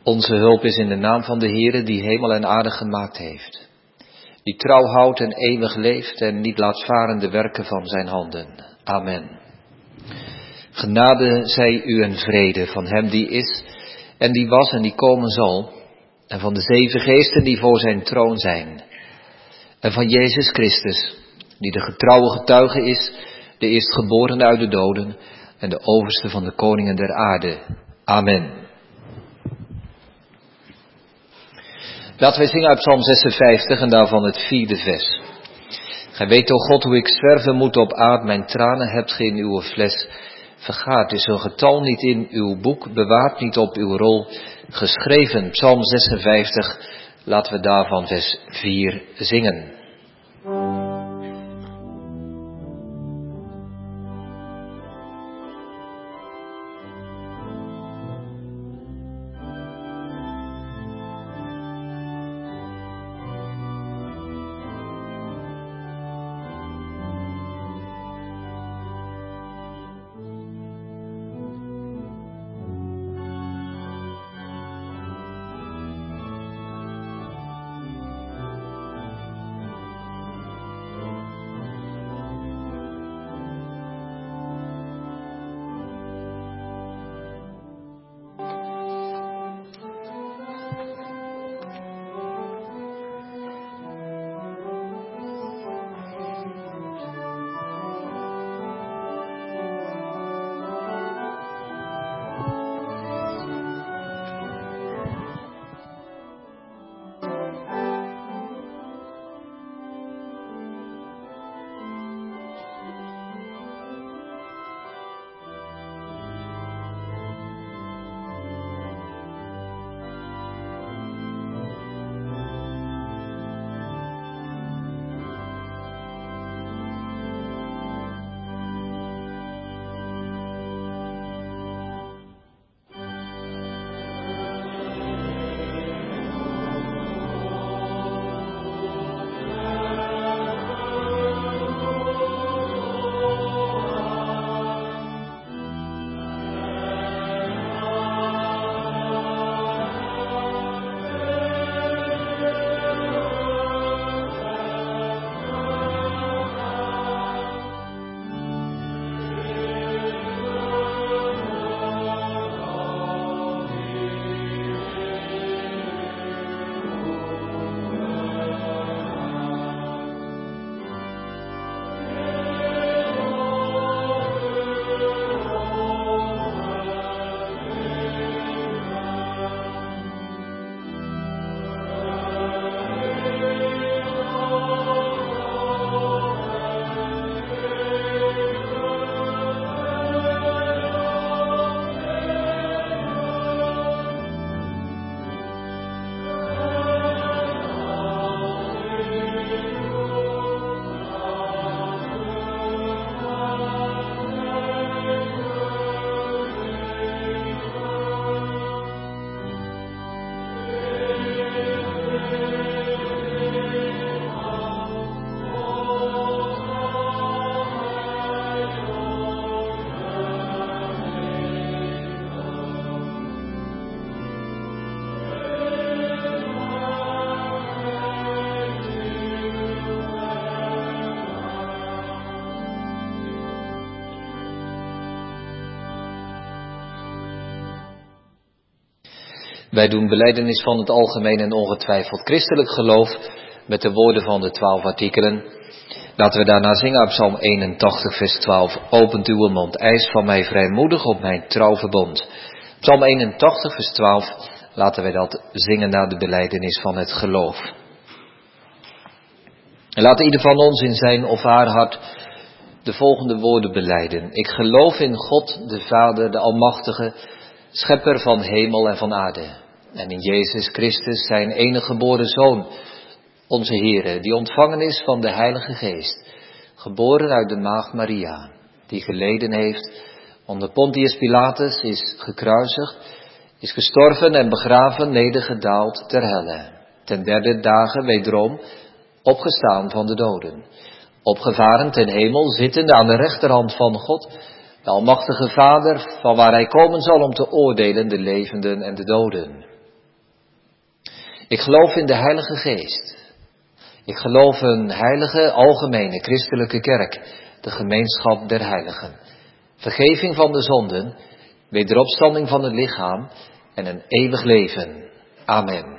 Onze hulp is in de naam van de Heere die hemel en aarde gemaakt heeft. Die trouw houdt en eeuwig leeft en niet laat varen de werken van zijn handen. Amen. Genade zij u en vrede van hem die is en die was en die komen zal. En van de 7 geesten die voor zijn troon zijn. En van Jezus Christus, die de getrouwe getuige is, de eerstgeborene uit de doden en de overste van de koningen der aarde. Amen. Laten wij zingen uit Psalm 56 en daarvan het 4e vers. Gij weet, o God, hoe ik zwerven moet op aard, mijn tranen hebt ge in uw fles. Vergaat is een getal niet in uw boek, bewaart niet op uw rol. Geschreven, Psalm 56, laten we daarvan vers 4 zingen. Wij doen belijdenis van het algemeen en ongetwijfeld christelijk geloof met de woorden van de 12 artikelen. Laten we daarna zingen uit Psalm 81 vers 12. Opent uw mond, eis van mij vrijmoedig op mijn trouw verbond. Psalm 81 vers 12. Laten wij dat zingen na de belijdenis van het geloof. En laat ieder van ons in zijn of haar hart de volgende woorden belijden. Ik geloof in God, de Vader, de Almachtige, Schepper van hemel en van aarde. En in Jezus Christus, zijn enige geboren Zoon, onze Heere, die ontvangen is van de Heilige Geest, geboren uit de maagd Maria, die geleden heeft onder Pontius Pilatus, is gekruisigd, is gestorven en begraven, nedergedaald ter helle. Ten derde dagen wederom opgestaan van de doden, opgevaren ten hemel, zittende aan de rechterhand van God, de Almachtige Vader, van waar hij komen zal om te oordelen de levenden en de doden. Ik geloof in de Heilige Geest. Ik geloof een heilige, algemene, christelijke kerk, de gemeenschap der heiligen. Vergeving van de zonden, wederopstanding van het lichaam en een eeuwig leven. Amen.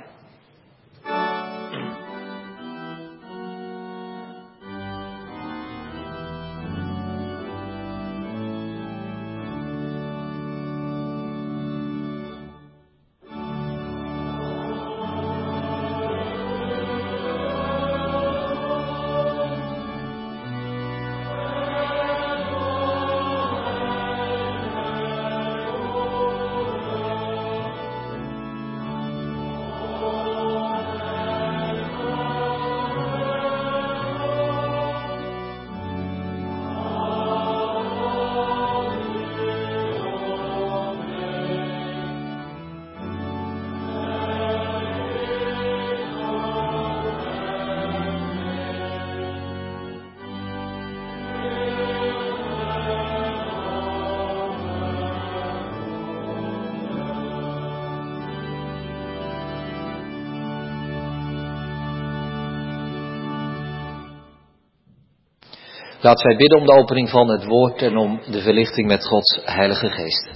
Laten wij bidden om de opening van het woord en om de verlichting met Gods Heilige Geest.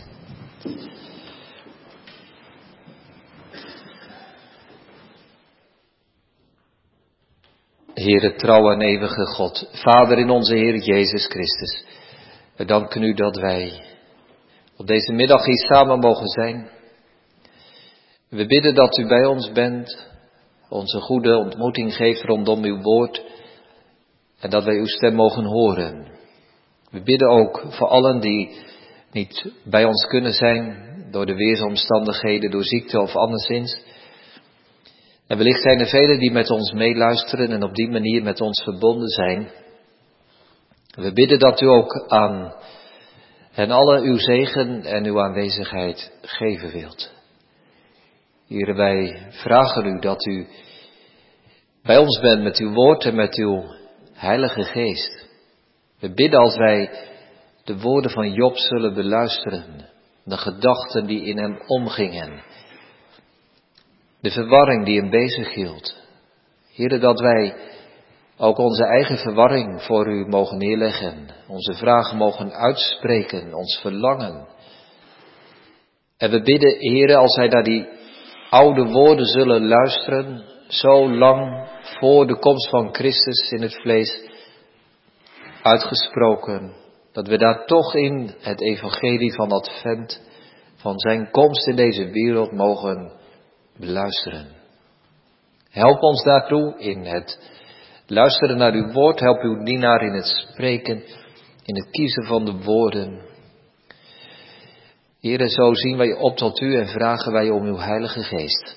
Heere, trouwe en eeuwige God, Vader in onze Heer Jezus Christus, we danken u dat wij op deze middag hier samen mogen zijn. We bidden dat u bij ons bent, onze goede ontmoeting geeft rondom uw woord en dat wij uw stem mogen horen. We bidden ook voor allen die niet bij ons kunnen zijn door de weersomstandigheden, door ziekte of anderszins. En wellicht zijn er velen die met ons meeluisteren en op die manier met ons verbonden zijn. We bidden dat u ook aan hen allen uw zegen en uw aanwezigheid geven wilt. Here, wij vragen u dat u bij ons bent met uw woord en met uw Heilige Geest. We bidden als wij de woorden van Job zullen beluisteren, de gedachten die in hem omgingen, de verwarring die hem bezig hield. Heere, dat wij ook onze eigen verwarring voor u mogen neerleggen, onze vragen mogen uitspreken, ons verlangen. En we bidden, Heere, als wij naar die oude woorden zullen luisteren, zo lang voor de komst van Christus in het vlees uitgesproken, dat we daar toch in het evangelie van Advent, van zijn komst in deze wereld mogen beluisteren. Help ons daartoe in het luisteren naar uw woord, help uw dienaar in het spreken, in het kiezen van de woorden. Heere, zo zien wij op tot u en vragen wij om uw Heilige Geest.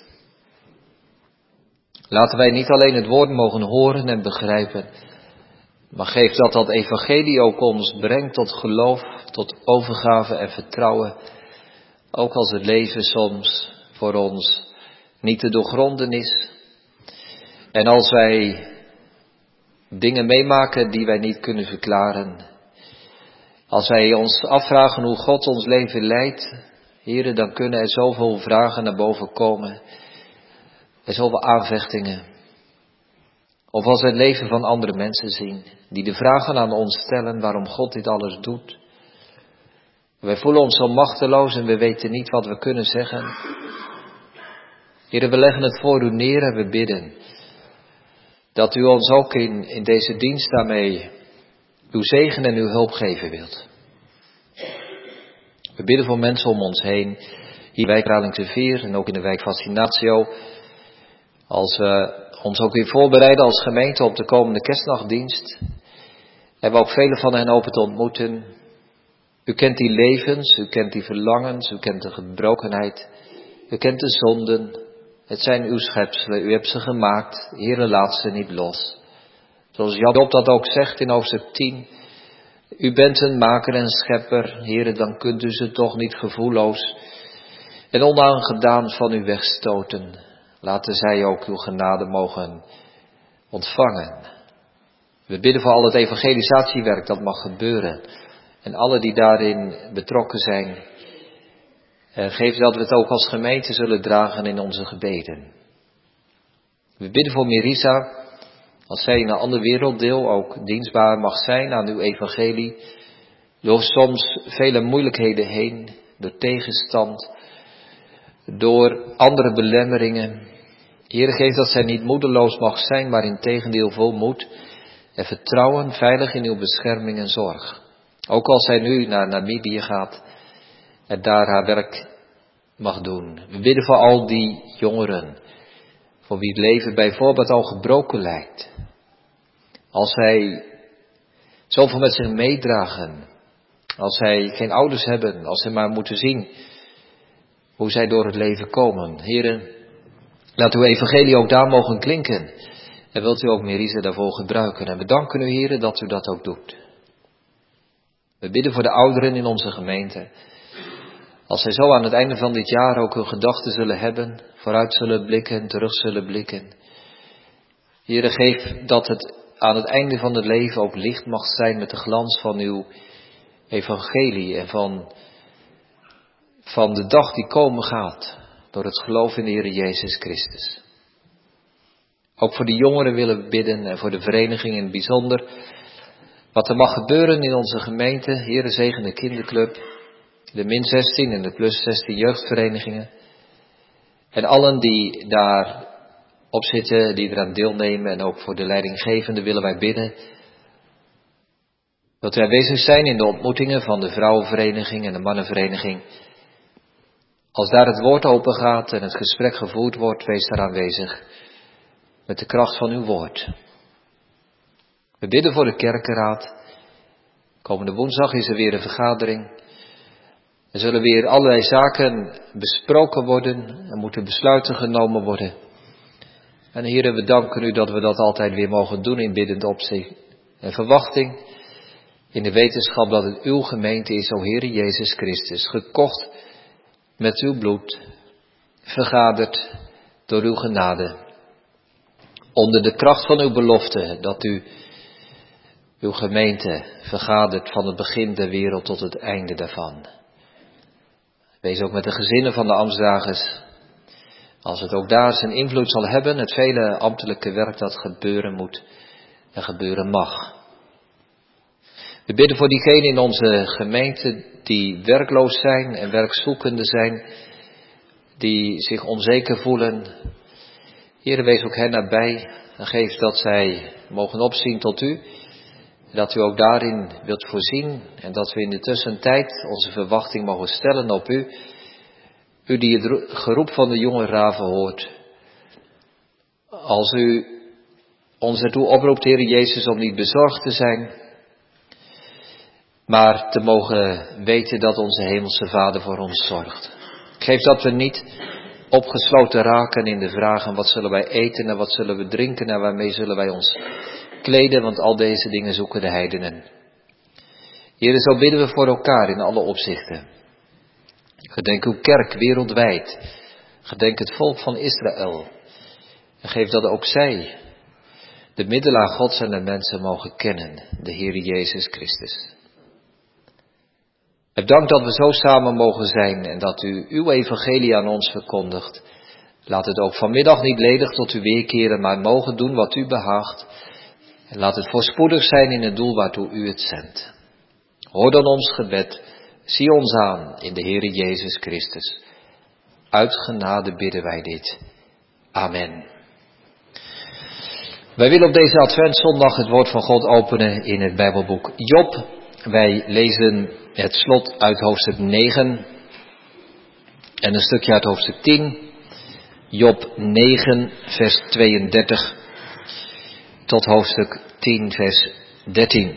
Laten wij niet alleen het woord mogen horen en begrijpen, maar geef dat evangelie ook ons brengt tot geloof, tot overgave en vertrouwen. Ook als het leven soms voor ons niet te doorgronden is. En als wij dingen meemaken die wij niet kunnen verklaren. Als wij ons afvragen hoe God ons leven leidt, Heere, dan kunnen er zoveel vragen naar boven komen. Er zoveel aanvechtingen. Of als we het leven van andere mensen zien, die de vragen aan ons stellen waarom God dit alles doet. Wij voelen ons zo machteloos en we weten niet wat we kunnen zeggen. Heere, we leggen het voor u neer en we bidden dat u ons ook in deze dienst daarmee uw zegen en uw hulp geven wilt. We bidden voor mensen om ons heen, hier bij Kralingse Veer en ook in de wijk Fascinatio. Als we ons ook weer voorbereiden als gemeente op de komende kerstnachtdienst, hebben we ook vele van hen hopen te ontmoeten. U kent die levens, u kent die verlangens, u kent de gebrokenheid, u kent de zonden. Het zijn uw schepselen, u hebt ze gemaakt, Heere, laat ze niet los. Zoals Job dat ook zegt in hoofdstuk 10, u bent een maker en schepper, Heere, dan kunt u ze toch niet gevoelloos en onaangedaan van u wegstoten. Laten zij ook uw genade mogen ontvangen. We bidden voor al het evangelisatiewerk dat mag gebeuren. En alle die daarin betrokken zijn. Geef dat we het ook als gemeente zullen dragen in onze gebeden. We bidden voor Merisa, als zij in een ander werelddeel ook dienstbaar mag zijn aan uw evangelie. Door soms vele moeilijkheden heen, door tegenstand, door andere belemmeringen. Heere, geef dat zij niet moedeloos mag zijn, maar integendeel vol moed en vertrouwen, veilig in uw bescherming en zorg. Ook als zij nu naar Namibië gaat en daar haar werk mag doen. We bidden voor al die jongeren, voor wie het leven bijvoorbeeld al gebroken lijkt. Als zij zoveel met zich meedragen, als zij geen ouders hebben, als zij maar moeten zien hoe zij door het leven komen. Heren, laat uw evangelie ook daar mogen klinken. En wilt u ook Merisa daarvoor gebruiken. En we danken u, heren, dat u dat ook doet. We bidden voor de ouderen in onze gemeente. Als zij zo aan het einde van dit jaar ook hun gedachten zullen hebben, vooruit zullen blikken, terug zullen blikken. Heren, geef dat het aan het einde van het leven ook licht mag zijn met de glans van uw evangelie en van de dag die komen gaat, door het geloof in de Heer Jezus Christus. Ook voor de jongeren willen we bidden en voor de vereniging in het bijzonder. Wat er mag gebeuren in onze gemeente, Heere, zegen de kinderclub, de min 16 en de plus 16 jeugdverenigingen. En allen die daar op zitten, die eraan deelnemen en ook voor de leidinggevende willen wij bidden. Dat wij aanwezig zijn in de ontmoetingen van de vrouwenvereniging en de mannenvereniging. Als daar het woord open gaat en het gesprek gevoerd wordt, wees daar aanwezig met de kracht van uw woord. We bidden voor de kerkenraad. Komende woensdag is er weer een vergadering. Er zullen weer allerlei zaken besproken worden en moeten besluiten genomen worden. En Heere, we danken u dat we dat altijd weer mogen doen in biddend opzicht en verwachting. In de wetenschap dat het uw gemeente is, o Heere Jezus Christus, gekocht met uw bloed, vergaderd door uw genade. Onder de kracht van uw belofte dat u uw gemeente vergadert van het begin der wereld tot het einde daarvan. Wees ook met de gezinnen van de ambtsdragers, als het ook daar zijn invloed zal hebben, het vele ambtelijke werk dat gebeuren moet en gebeuren mag. We bidden voor diegenen in onze gemeente die werkloos zijn en werkzoekende zijn, die zich onzeker voelen. Heere, wees ook hen nabij en geef dat zij mogen opzien tot u. Dat u ook daarin wilt voorzien en dat we in de tussentijd onze verwachting mogen stellen op u. U die het geroep van de jonge raven hoort. Als u ons ertoe oproept, Heere Jezus, om niet bezorgd te zijn, maar te mogen weten dat onze hemelse Vader voor ons zorgt. Geef dat we niet opgesloten raken in de vragen, wat zullen wij eten en wat zullen we drinken en waarmee zullen wij ons kleden, want al deze dingen zoeken de heidenen. Heere, zo bidden we voor elkaar in alle opzichten. Gedenk uw kerk wereldwijd. Gedenk het volk van Israël. En geef dat ook zij de middelaar Gods en de mensen mogen kennen, de Heere Jezus Christus. En dank dat we zo samen mogen zijn en dat u uw evangelie aan ons verkondigt. Laat het ook vanmiddag niet ledig tot u weerkeren, maar mogen doen wat u behaagt. En laat het voorspoedig zijn in het doel waartoe u het zendt. Hoor dan ons gebed, zie ons aan in de Heere Jezus Christus. Uit genade bidden wij dit. Amen. Wij willen op deze Adventszondag het woord van God openen in het Bijbelboek Job. Wij lezen het slot uit hoofdstuk 9 en een stukje uit hoofdstuk 10. Job 9 vers 32 tot hoofdstuk 10 vers 13.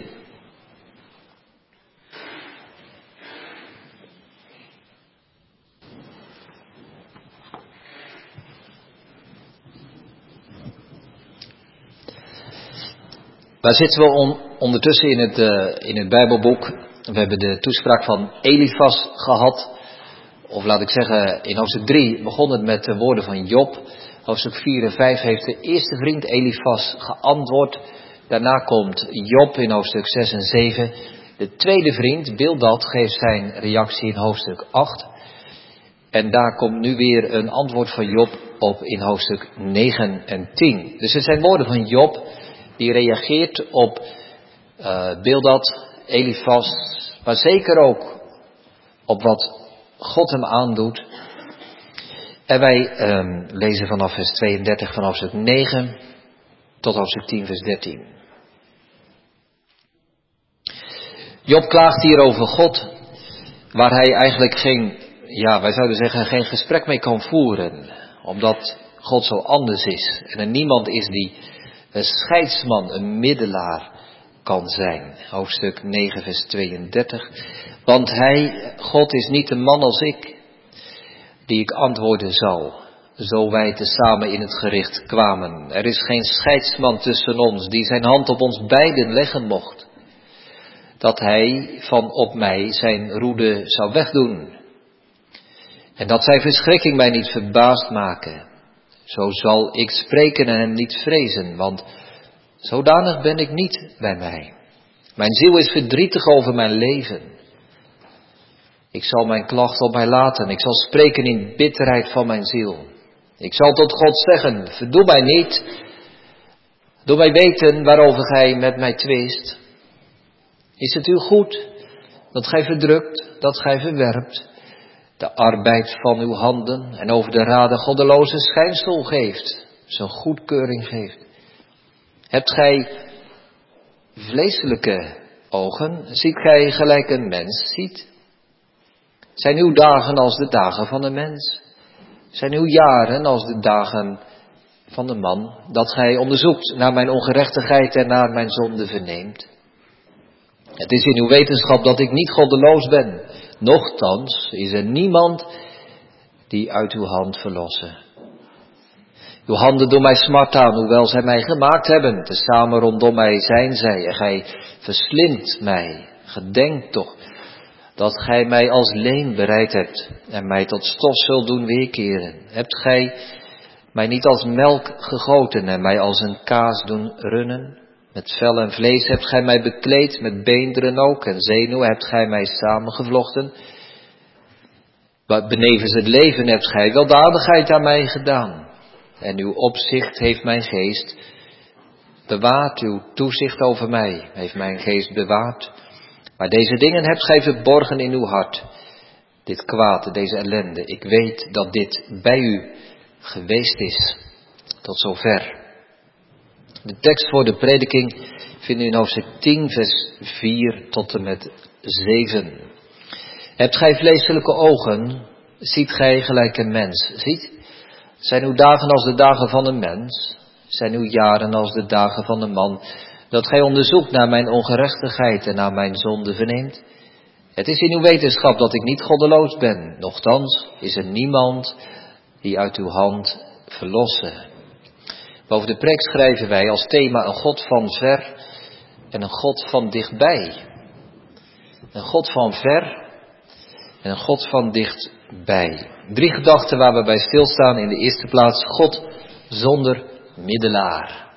Waar zitten we ondertussen in het Bijbelboek? We hebben de toespraak van Elifas gehad. Of laat ik zeggen, in hoofdstuk 3 begon het met de woorden van Job. Hoofdstuk 4 en 5 heeft de eerste vriend Elifas geantwoord. Daarna komt Job in hoofdstuk 6 en 7. De tweede vriend, Bildad, geeft zijn reactie in hoofdstuk 8. En daar komt nu weer een antwoord van Job op in hoofdstuk 9 en 10. Dus het zijn woorden van Job die reageert op Bildad, Elifas, maar zeker ook op wat God hem aandoet. En wij lezen vanaf vers 32 van hoofdstuk 9 tot hoofdstuk 10 vers 13. Job klaagt hier over God, waar hij eigenlijk wij zouden zeggen geen gesprek mee kan voeren. Omdat God zo anders is. En er niemand is die een scheidsman, een middelaar kan zijn. Hoofdstuk 9 vers 32. Want God is niet een man als ik, die ik antwoorden zal, zo wij tezamen in het gericht kwamen. Er is geen scheidsman tussen ons, die zijn hand op ons beiden leggen mocht, dat hij van op mij zijn roede zou wegdoen. En dat zijn verschrikking mij niet verbaasd maken. Zo zal ik spreken en hem niet vrezen, want zodanig ben ik niet bij mij. Mijn ziel is verdrietig over mijn leven. Ik zal mijn klacht op mij laten. Ik zal spreken in bitterheid van mijn ziel. Ik zal tot God zeggen, verdoe mij niet. Doe mij weten waarover gij met mij twist. Is het u goed dat gij verdrukt, dat gij verwerpt de arbeid van uw handen en over de raden goddeloze schijnsel geeft, zijn goedkeuring geeft? Hebt gij vleeselijke ogen, ziet gij gelijk een mens ziet? Zijn uw dagen als de dagen van een mens? Zijn uw jaren als de dagen van de man, dat gij onderzoekt naar mijn ongerechtigheid en naar mijn zonde verneemt? Het is in uw wetenschap dat ik niet goddeloos ben. Nochtans is er niemand die uit uw hand verlossen. Uw handen doen mij smart aan, hoewel zij mij gemaakt hebben. Tezamen rondom mij zijn zij en gij verslindt mij. Gedenk toch dat gij mij als leen bereid hebt en mij tot stof zult doen weerkeren. Hebt gij mij niet als melk gegoten en mij als een kaas doen runnen? Met vel en vlees hebt gij mij bekleed, met beenderen ook en zenuwen hebt gij mij samengevlochten. Benevens het leven hebt gij weldadigheid aan mij gedaan. En uw opzicht heeft mijn geest bewaard, uw toezicht over mij heeft mijn geest bewaard. Maar deze dingen hebt gij verborgen in uw hart. Dit kwaad, deze ellende, ik weet dat dit bij u geweest is. Tot zover. De tekst voor de prediking vindt u in hoofdstuk 10 vers 4 tot en met 7. Hebt gij vleeselijke ogen, ziet gij gelijk een mens ziet? Zijn uw dagen als de dagen van een mens? Zijn uw jaren als de dagen van een man? Dat gij onderzoekt naar mijn ongerechtigheid en naar mijn zonde verneemt? Het is in uw wetenschap dat ik niet goddeloos ben. Nochtans is er niemand die uit uw hand verlossen. Boven de preek schrijven wij als thema een God van ver en een God van dichtbij. Een God van ver en een God van dichtbij. 3 gedachten waar we bij stilstaan. In de eerste plaats God zonder middelaar.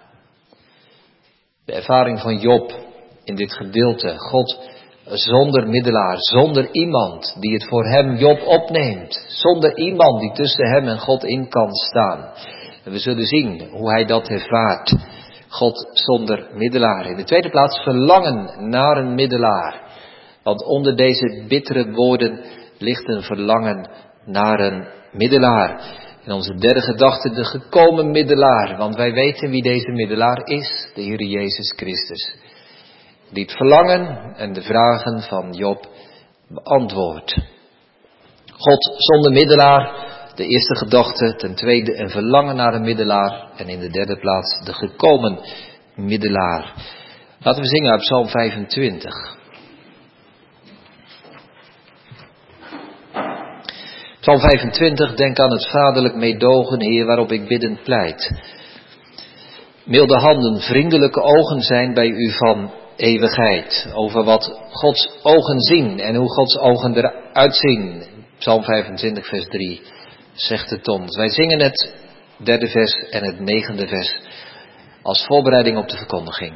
De ervaring van Job in dit gedeelte. God zonder middelaar, zonder iemand die het voor hem Job opneemt. Zonder iemand die tussen hem en God in kan staan. En we zullen zien hoe hij dat ervaart. God zonder middelaar. In de tweede plaats verlangen naar een middelaar. Want onder deze bittere woorden ligt een verlangen naar een middelaar. En onze derde gedachte, de gekomen middelaar. Want wij weten wie deze middelaar is. De Heer Jezus Christus. Die het verlangen en de vragen van Job beantwoordt. God zonder middelaar. De eerste gedachte, ten tweede een verlangen naar een middelaar. En in de derde plaats de gekomen middelaar. Laten we zingen uit Psalm 25. Psalm 25, denk aan het vaderlijk meedogen, Heer, waarop ik biddend pleit. Milde handen, vriendelijke ogen zijn bij u van eeuwigheid. Over wat Gods ogen zien en hoe Gods ogen eruit zien. Psalm 25, vers 3 zegt het ons. Wij zingen het 3e vers en het 9e vers als voorbereiding op de verkondiging.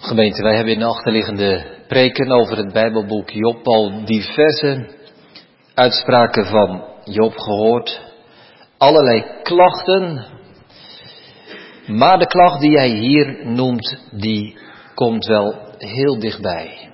Gemeente, wij hebben in de achterliggende preken over het Bijbelboek Job al diverse uitspraken van Job gehoord. Allerlei klachten. Maar de klacht die hij hier noemt, die komt wel heel dichtbij.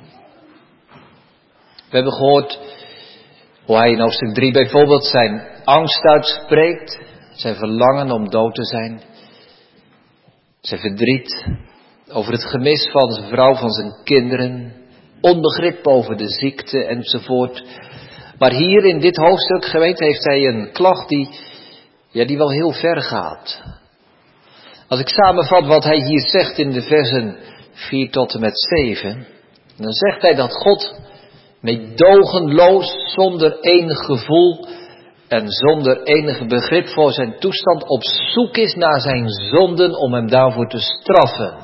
We hebben gehoord hoe hij in hoofdstuk 3 bijvoorbeeld zijn angst uitspreekt. Zijn verlangen om dood te zijn. Zijn verdriet over het gemis van zijn vrouw, van zijn kinderen. Onbegrip over de ziekte enzovoort. Maar hier in dit hoofdstuk, geweten, heeft hij een klacht die wel heel ver gaat. Als ik samenvat wat hij hier zegt in de versen 4 tot en met 7. Dan zegt hij dat God meedogenloos, zonder enig gevoel en zonder enig begrip voor zijn toestand op zoek is naar zijn zonden om hem daarvoor te straffen.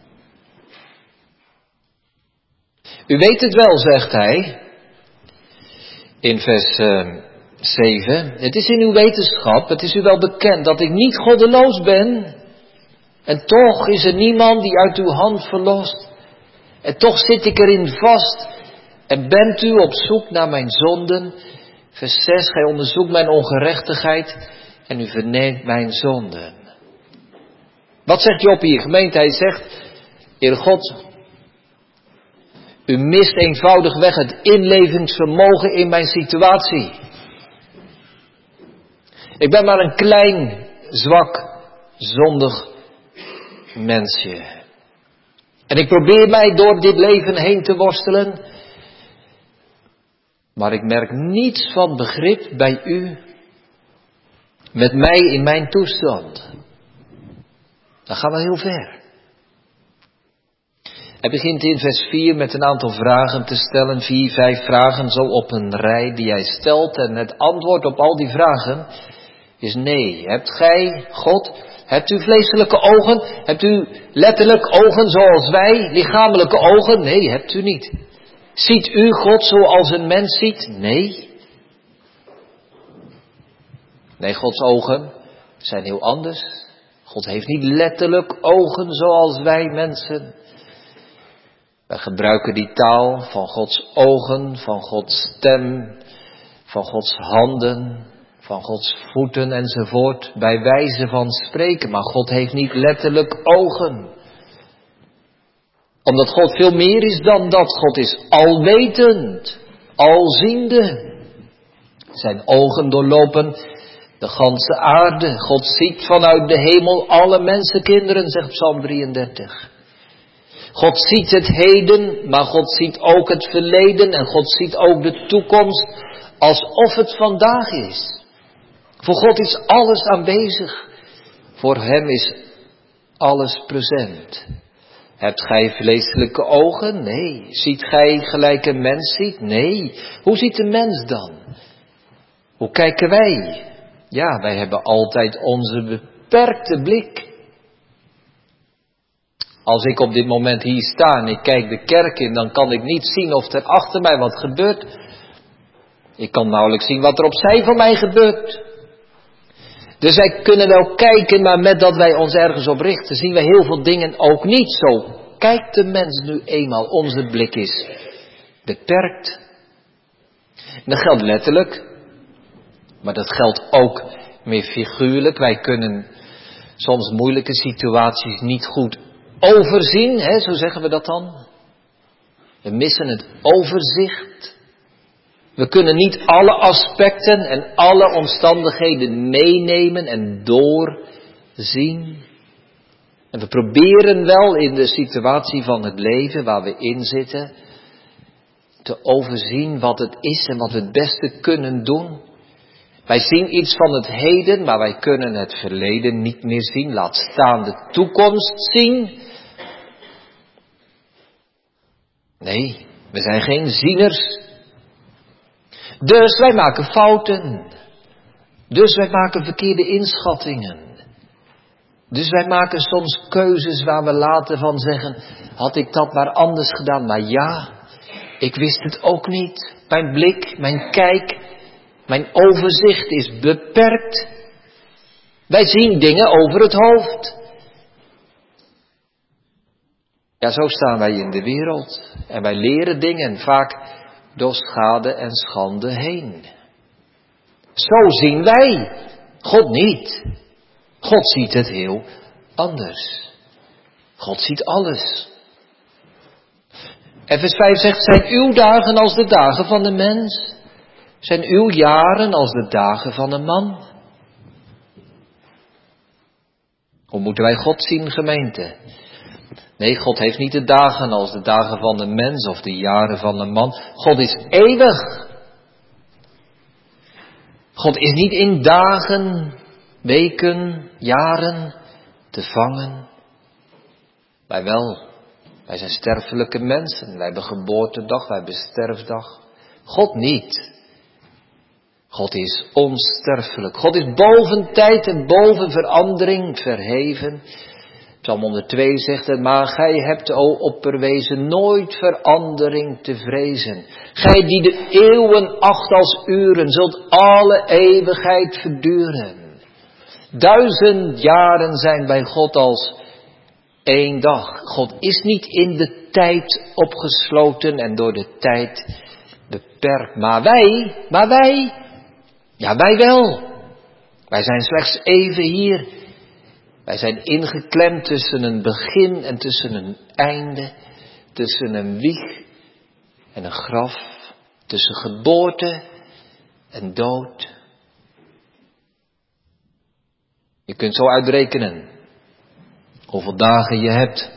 U weet het wel, zegt hij in vers 7. Het is in uw wetenschap, het is u wel bekend dat ik niet goddeloos ben. En toch is er niemand die uit uw hand verlost. En toch zit ik erin vast. En bent u op zoek naar mijn zonden. Vers 6, gij onderzoekt mijn ongerechtigheid en u verneemt mijn zonden. Wat zegt Job hier, gemeente? Hij zegt, Heer God, u mist eenvoudigweg het inlevingsvermogen in mijn situatie. Ik ben maar een klein, zwak, zondig mensje. En ik probeer mij door dit leven heen te worstelen. Maar ik merk niets van begrip bij u met mij in mijn toestand. Dat gaat wel heel ver. Hij begint in vers 4 met een aantal vragen te stellen. 4, 5 vragen zo op een rij die hij stelt. En het antwoord op al die vragen is nee. Hebt gij, God, hebt u vleeselijke ogen? Hebt u letterlijk ogen zoals wij, lichamelijke ogen? Nee, hebt u niet. Ziet u God zoals een mens ziet? Nee. Nee, Gods ogen zijn heel anders. God heeft niet letterlijk ogen zoals wij mensen. Wij gebruiken die taal van Gods ogen, van Gods stem, van Gods handen, van Gods voeten enzovoort, bij wijze van spreken. Maar God heeft niet letterlijk ogen. Omdat God veel meer is dan dat. God is alwetend, alziende. Zijn ogen doorlopen de ganse aarde. God ziet vanuit de hemel alle mensenkinderen, zegt Psalm 33. God ziet het heden, maar God ziet ook het verleden en God ziet ook de toekomst alsof het vandaag is. Voor God is alles aanwezig. Voor hem is alles present. Hebt gij vleeselijke ogen? Nee. Ziet gij gelijk een mens ziet? Nee. Hoe ziet de mens dan? Hoe kijken wij? Ja, wij hebben altijd onze beperkte blik. Als ik op dit moment hier sta en ik kijk de kerk in, dan kan ik niet zien of er achter mij wat gebeurt. Ik kan nauwelijks zien wat er opzij van mij gebeurt. Dus wij kunnen wel kijken, maar met dat wij ons ergens op richten, zien wij heel veel dingen ook niet. Zo kijkt de mens nu eenmaal. Onze blik is beperkt. En dat geldt letterlijk, maar dat geldt ook meer figuurlijk. Wij kunnen soms moeilijke situaties niet goed overzien, hè, zo zeggen we dat dan. We missen het overzicht. We kunnen niet alle aspecten en alle omstandigheden meenemen en doorzien. En we proberen wel in de situatie van het leven waar we in zitten te overzien wat het is en wat we het beste kunnen doen. Wij zien iets van het heden, maar wij kunnen het verleden niet meer zien. Laat staan de toekomst zien. Nee, we zijn geen zieners. Dus wij maken fouten. Dus wij maken verkeerde inschattingen. Dus wij maken soms keuzes waar we later van zeggen, had ik dat maar anders gedaan. Maar ja, ik wist het ook niet. Mijn blik, mijn kijk, mijn overzicht is beperkt. Wij zien dingen over het hoofd. Ja, zo staan wij in de wereld. En wij leren dingen vaak door schade en schande heen. Zo zien wij. God niet. God ziet het heel anders. God ziet alles. En vers 5 zegt, zijn uw dagen als de dagen van de mens? Zijn uw jaren als de dagen van een man? Hoe moeten wij God zien, gemeente? Nee, God heeft niet de dagen als de dagen van de mens of de jaren van een man. God is eeuwig. God is niet in dagen, weken, jaren te vangen. Wij wel. Wij zijn sterfelijke mensen. Wij hebben geboortedag, wij hebben sterfdag. God niet. God is onsterfelijk. God is boven tijd en boven verandering verheven. Psalm 102 zegt het, maar gij hebt, o opperwezen, nooit verandering te vrezen. Gij die de eeuwen acht als uren, zult alle eeuwigheid verduren. 1000 jaren zijn bij God als 1 dag. God is niet in de tijd opgesloten en door de tijd beperkt. Maar wij, ja wij wel. Wij zijn slechts even hier. Wij zijn ingeklemd tussen een begin en tussen een einde. Tussen een wieg en een graf. Tussen geboorte en dood. Je kunt zo uitrekenen hoeveel dagen je hebt.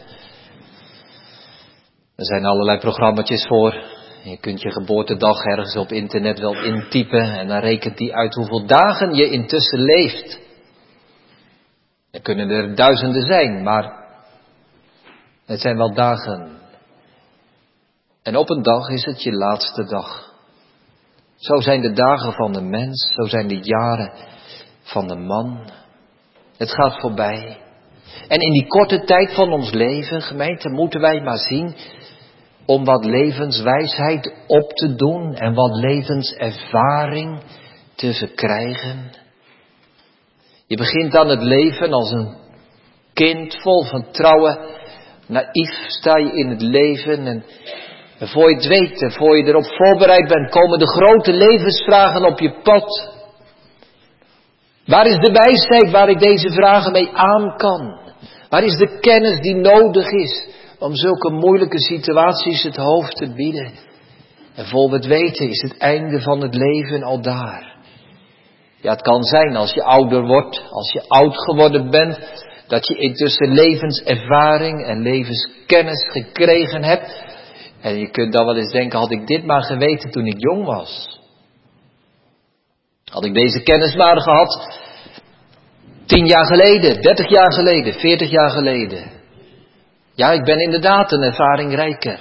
Er zijn allerlei programma's voor. Je kunt je geboortedag ergens op internet wel intypen. En dan rekent die uit hoeveel dagen je intussen leeft. Er kunnen er duizenden zijn, maar het zijn wel dagen. En op een dag is het je laatste dag. Zo zijn de dagen van de mens, zo zijn de jaren van de man. Het gaat voorbij. En in die korte tijd van ons leven, gemeente, moeten wij maar zien om wat levenswijsheid op te doen en wat levenservaring te verkrijgen. Je begint aan het leven als een kind vol vertrouwen. Naïef sta je in het leven en voor je het weet en voor je erop voorbereid bent, komen de grote levensvragen op je pad. Waar is de wijsheid waar ik deze vragen mee aan kan? Waar is de kennis die nodig is om zulke moeilijke situaties het hoofd te bieden? En voor we het weten is het einde van het leven al daar. Ja, het kan zijn als je ouder wordt, als je oud geworden bent, dat je intussen levenservaring en levenskennis gekregen hebt. En je kunt dan wel eens denken, had ik dit maar geweten toen ik jong was. Had ik deze kennis maar gehad 10 jaar geleden, 30 jaar geleden, 40 jaar geleden. Ja, ik ben inderdaad een ervaringrijker.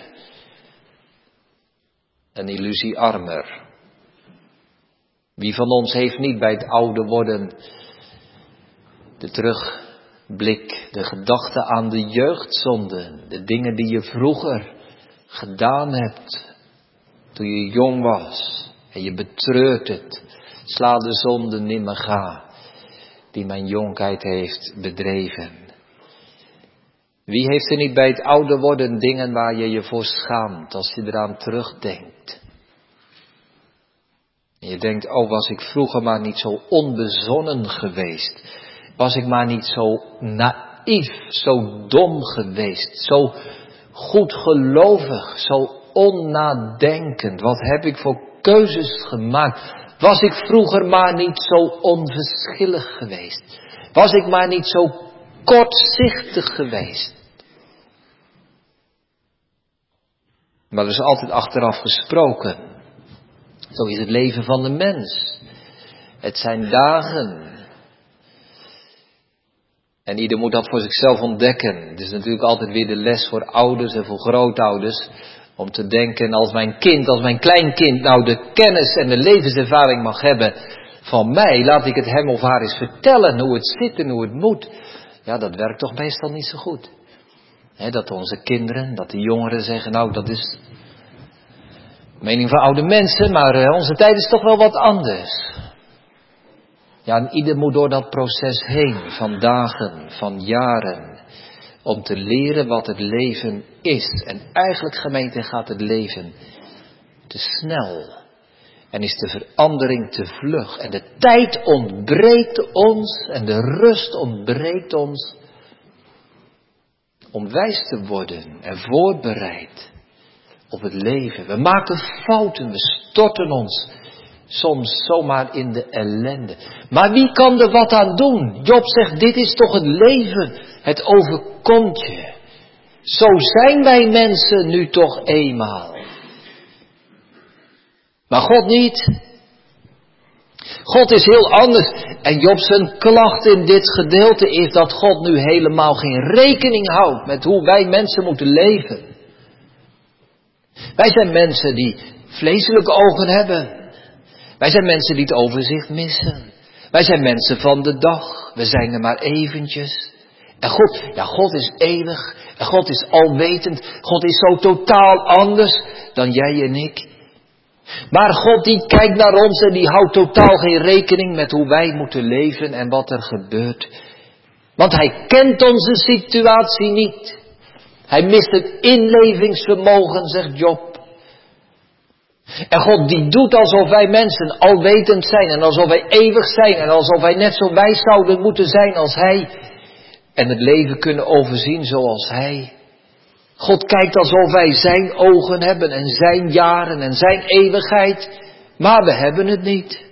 Een illusiearmer. Wie van ons heeft niet bij het ouder worden de terugblik, de gedachte aan de jeugdzonden, de dingen die je vroeger gedaan hebt toen je jong was en je betreurt het. Sla de zonde nimmer ga die mijn jonkheid heeft bedreven. Wie heeft er niet bij het ouder worden dingen waar je je voor schaamt als je eraan terugdenkt? En je denkt, oh, was ik vroeger maar niet zo onbezonnen geweest. Was ik maar niet zo naïef, zo dom geweest. Zo goedgelovig, zo onnadenkend. Wat heb ik voor keuzes gemaakt. Was ik vroeger maar niet zo onverschillig geweest. Was ik maar niet zo kortzichtig geweest. Maar er is altijd achteraf gesproken. Zo is het leven van de mens. Het zijn dagen. En ieder moet dat voor zichzelf ontdekken. Het is natuurlijk altijd weer de les voor ouders en voor grootouders. Om te denken, als mijn kind, als mijn kleinkind nou de kennis en de levenservaring mag hebben van mij. Laat ik het hem of haar eens vertellen hoe het zit en hoe het moet. Ja, dat werkt toch meestal niet zo goed. Dat onze kinderen, dat de jongeren zeggen, nou dat is mening van oude mensen, maar onze tijd is toch wel wat anders. Ja, en ieder moet door dat proces heen, van dagen, van jaren, om te leren wat het leven is. En eigenlijk, gemeente, gaat het leven te snel. En is de verandering te vlug. En de tijd ontbreekt ons en de rust ontbreekt ons om wijs te worden en voorbereid op het leven. We maken fouten, we storten ons soms zomaar in de ellende. Maar wie kan er wat aan doen? Job zegt, dit is toch het leven, het overkomt je. Zo zijn wij mensen nu toch eenmaal. Maar God niet. God is heel anders. En Job zijn klacht in dit gedeelte is dat God nu helemaal geen rekening houdt met hoe wij mensen moeten leven. Wij zijn mensen die vleeselijke ogen hebben. Wij zijn mensen die het overzicht missen. Wij zijn mensen van de dag. We zijn er maar eventjes. En God is eeuwig. En God is alwetend. God is zo totaal anders dan jij en ik. Maar God die kijkt naar ons en die houdt totaal geen rekening met hoe wij moeten leven en wat er gebeurt. Want hij kent onze situatie niet. Hij mist het inlevingsvermogen, zegt Job. En God die doet alsof wij mensen alwetend zijn en alsof wij eeuwig zijn en alsof wij net zo wijs zouden moeten zijn als hij. En het leven kunnen overzien zoals hij. God kijkt alsof wij zijn ogen hebben en zijn jaren en zijn eeuwigheid, maar we hebben het niet.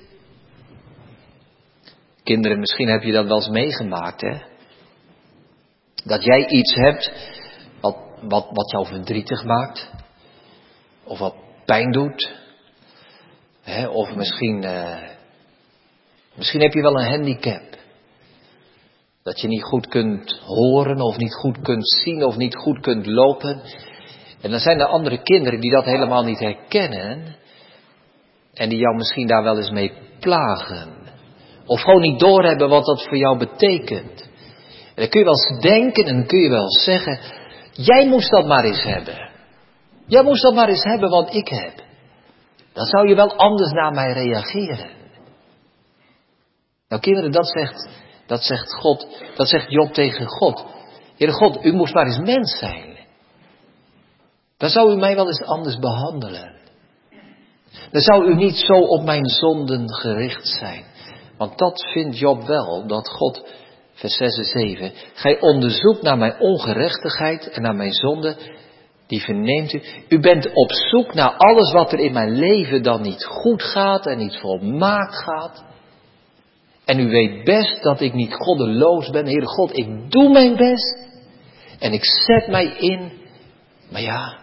Kinderen, misschien heb je dat wel eens meegemaakt, hè? Dat jij iets hebt wat jou verdrietig maakt, of wat pijn doet, hè? Of misschien heb je wel een handicap. Dat je niet goed kunt horen of niet goed kunt zien of niet goed kunt lopen. En dan zijn er andere kinderen die dat helemaal niet herkennen. En die jou misschien daar wel eens mee plagen. Of gewoon niet doorhebben wat dat voor jou betekent. En dan kun je wel eens denken en dan kun je wel eens zeggen. Jij moest dat maar eens hebben. Jij moest dat maar eens hebben wat ik heb. Dan zou je wel anders naar mij reageren. Nou kinderen, dat zegt God, dat zegt Job tegen God. Heere God, u moest maar eens mens zijn. Dan zou u mij wel eens anders behandelen. Dan zou u niet zo op mijn zonden gericht zijn. Want dat vindt Job wel, dat God, vers 6 en 7, gij onderzoekt naar mijn ongerechtigheid en naar mijn zonde, die verneemt u. U bent op zoek naar alles wat er in mijn leven dan niet goed gaat en niet volmaakt gaat. En u weet best dat ik niet goddeloos ben. Heere God, ik doe mijn best. En ik zet mij in. Maar ja,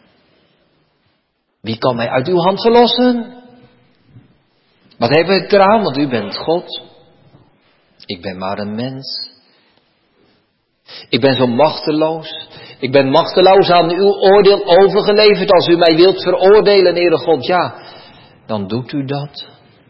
wie kan mij uit uw hand verlossen? Wat hebben we eraan, want u bent God. Ik ben maar een mens. Ik ben zo machteloos. Ik ben machteloos aan uw oordeel overgeleverd. Als u mij wilt veroordelen, Heere God, ja, dan doet u dat.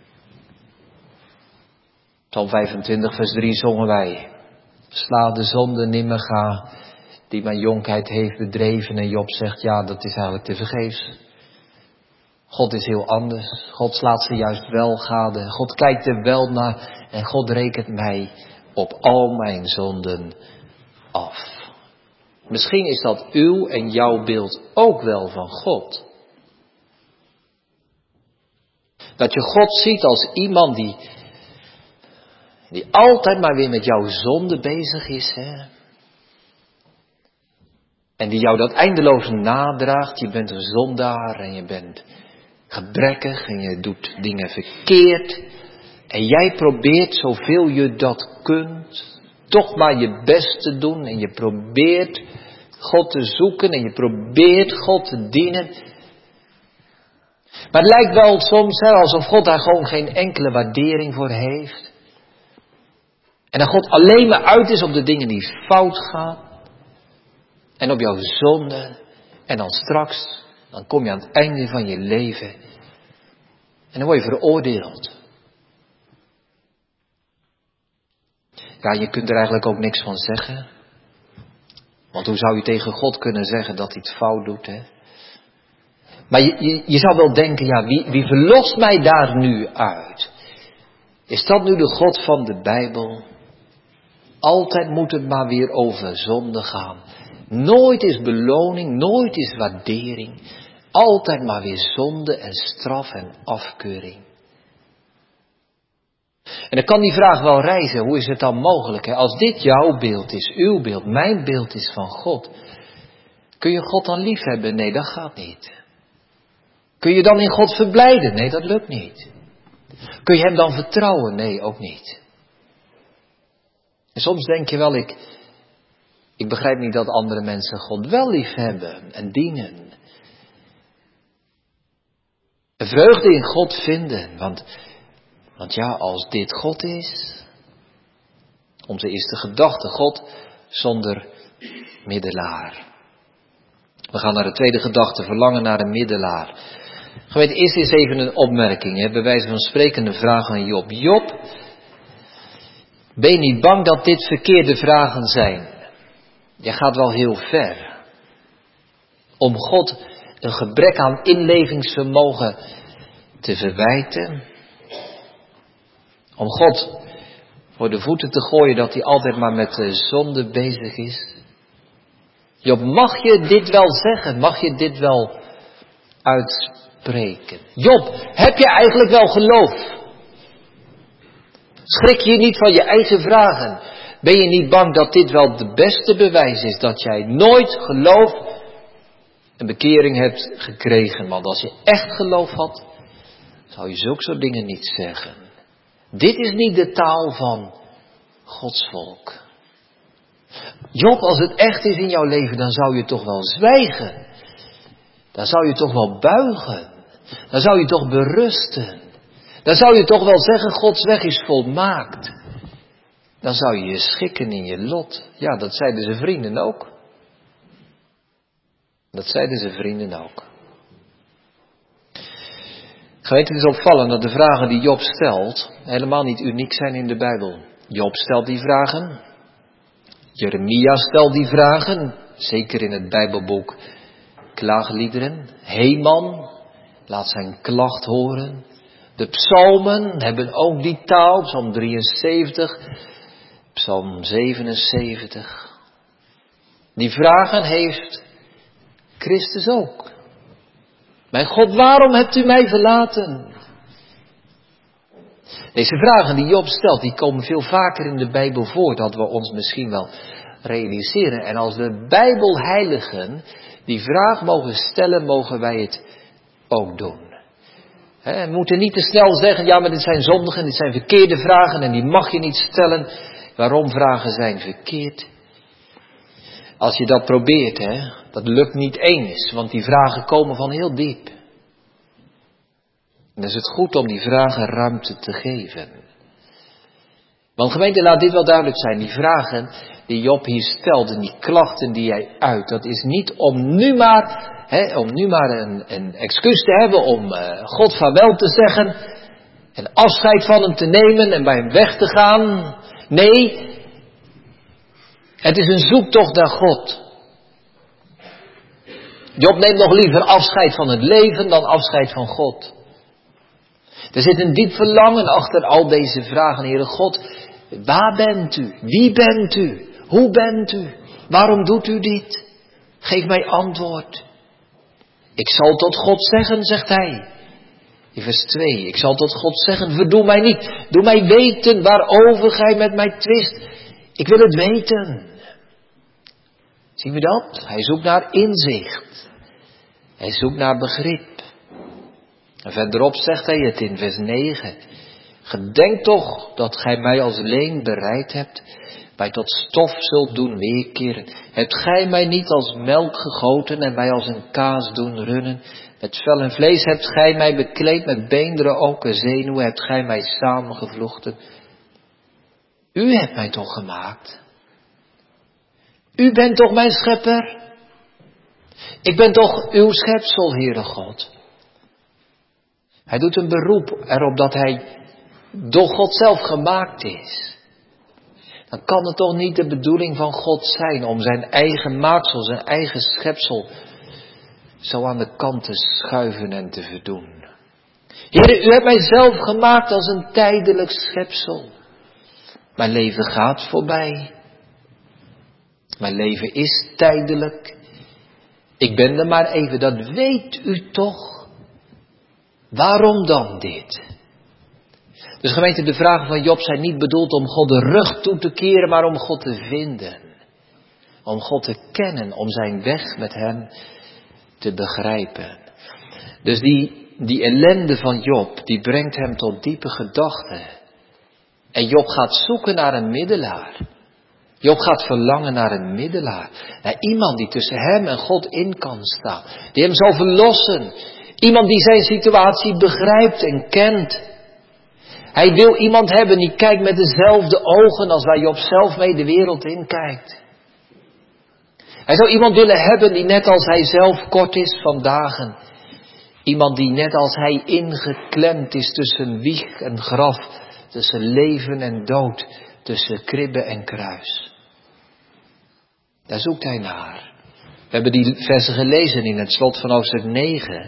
Psalm 25 vers 3 zongen wij. Sla de zonde nimmer ga, die mijn jonkheid heeft bedreven. En Job zegt, ja, dat is eigenlijk tevergeefs. God is heel anders. God slaat ze juist wel gade. God kijkt er wel naar en God rekent mij op al mijn zonden af. Misschien is dat uw en jouw beeld ook wel van God. Dat je God ziet als iemand die altijd maar weer met jouw zonde bezig is. Hè? En die jou dat eindeloos nadraagt. Je bent een zondaar en je bent gebrekkig en je doet dingen verkeerd. En jij probeert zoveel je dat kunt, toch maar je best te doen. En je probeert God te zoeken en je probeert God te dienen. Maar het lijkt wel soms alsof God daar gewoon geen enkele waardering voor heeft. En dat God alleen maar uit is op de dingen die fout gaan. En op jouw zonde. En dan straks, dan kom je aan het einde van je leven. En dan word je veroordeeld. Ja, je kunt er eigenlijk ook niks van zeggen. Want hoe zou je tegen God kunnen zeggen dat hij het fout doet, hè? Maar je zou wel denken, ja, wie verlost mij daar nu uit? Is dat nu de God van de Bijbel? Altijd moet het maar weer over zonde gaan. Nooit is beloning, nooit is waardering. Altijd maar weer zonde en straf en afkeuring. En dan kan die vraag wel rijzen, hoe is het dan mogelijk? Hè? Als dit jouw beeld is, uw beeld, mijn beeld is van God. Kun je God dan lief hebben? Nee, dat gaat niet. Kun je dan in God verblijden? Nee, dat lukt niet. Kun je hem dan vertrouwen? Nee, ook niet. En soms denk je wel, ik begrijp niet dat andere mensen God wel lief hebben en dienen. Een vreugde in God vinden, want ja, als dit God is, onze eerste gedachte, God zonder middelaar. We gaan naar de tweede gedachte, verlangen naar een middelaar. Gemeente, eerst eens even een opmerking, bij wijze van sprekende vraag aan Job. Job, ben je niet bang dat dit verkeerde vragen zijn? Je gaat wel heel ver. Om God een gebrek aan inlevingsvermogen te verwijten. Om God voor de voeten te gooien dat hij altijd maar met de zonde bezig is. Job, mag je dit wel zeggen? Mag je dit wel uitspreken? Job, heb je eigenlijk wel geloof? Schrik je niet van je eigen vragen? Ben je niet bang dat dit wel de beste bewijs is dat jij nooit geloof en bekering hebt gekregen? Want als je echt geloof had, zou je zulke soort dingen niet zeggen. Dit is niet de taal van Gods volk. Job, als het echt is in jouw leven, dan zou je toch wel zwijgen. Dan zou je toch wel buigen. Dan zou je toch berusten. Dan zou je toch wel zeggen, Gods weg is volmaakt. Dan zou je je schikken in je lot. Ja, dat zeiden zijn vrienden ook. Dat zeiden zijn vrienden ook. Gemeente, het is opvallend dat de vragen die Job stelt helemaal niet uniek zijn in de Bijbel. Job stelt die vragen. Jeremia stelt die vragen. Zeker in het Bijbelboek Klaagliederen. Heman laat zijn klacht horen. De psalmen hebben ook die taal. Psalm 73. Psalm 77. Die vragen heeft Christus ook. Mijn God, waarom hebt u mij verlaten? Deze vragen die Job stelt, die komen veel vaker in de Bijbel voor dan we ons misschien wel realiseren. En als de Bijbelheiligen die vraag mogen stellen, mogen wij het ook doen. We moeten niet te snel zeggen, ja, maar dit zijn zondigen, dit zijn verkeerde vragen en die mag je niet stellen. Waarom vragen zijn verkeerd? Als je dat probeert, dat lukt niet eens, want die vragen komen van heel diep. En dan is het goed om die vragen ruimte te geven. Want gemeente, laat dit wel duidelijk zijn, die vragen die Job hier stelt en die klachten die hij uit, dat is niet om nu maar een excuus te hebben om God vaarwel te zeggen en afscheid van hem te nemen en bij hem weg te gaan. Nee, het is een zoektocht naar God. Job neemt nog liever afscheid van het leven dan afscheid van God. Er zit een diep verlangen achter al deze vragen. Heere God, waar bent u? Wie bent u? Hoe bent u? Waarom doet u dit? Geef mij antwoord. Ik zal tot God zeggen, zegt hij. In vers 2, ik zal tot God zeggen, verdoe mij niet. Doe mij weten waarover gij met mij twist. Ik wil het weten. Zien we dat? Hij zoekt naar inzicht. Hij zoekt naar begrip. En verderop zegt hij het in vers 9. Gedenk toch dat gij mij als leen bereid hebt, mij tot stof zult doen weerkeren. Hebt gij mij niet als melk gegoten en mij als een kaas doen runnen? Met vel en vlees hebt gij mij bekleed, met beenderen ook en zenuwen hebt gij mij samengevlochten. U hebt mij toch gemaakt? U bent toch mijn schepper? Ik ben toch uw schepsel, Heere God? Hij doet een beroep erop dat hij door God zelf gemaakt is. Dan kan het toch niet de bedoeling van God zijn om zijn eigen maaksel, zijn eigen schepsel zo aan de kant te schuiven en te verdoen. Heere, u hebt mij zelf gemaakt als een tijdelijk schepsel. Mijn leven gaat voorbij. Mijn leven is tijdelijk. Ik ben er maar even, dat weet u toch? Waarom dan dit? Dus gemeente, de vragen van Job zijn niet bedoeld om God de rug toe te keren, maar om God te vinden. Om God te kennen, om zijn weg met hem te begrijpen. Dus die ellende van Job, die brengt hem tot diepe gedachten. En Job gaat zoeken naar een middelaar. Job gaat verlangen naar een middelaar. Naar iemand die tussen hem en God in kan staan. Die hem zal verlossen. Iemand die zijn situatie begrijpt en kent. Hij wil iemand hebben die kijkt met dezelfde ogen als waar Job zelf mee de wereld in kijkt. Hij zou iemand willen hebben die net als hij zelf kort is van dagen. Iemand die net als hij ingeklemd is tussen wieg en graf. Tussen leven en dood. Tussen kribbe en kruis. Daar zoekt hij naar. We hebben die versen gelezen in het slot van hoofdstuk 9.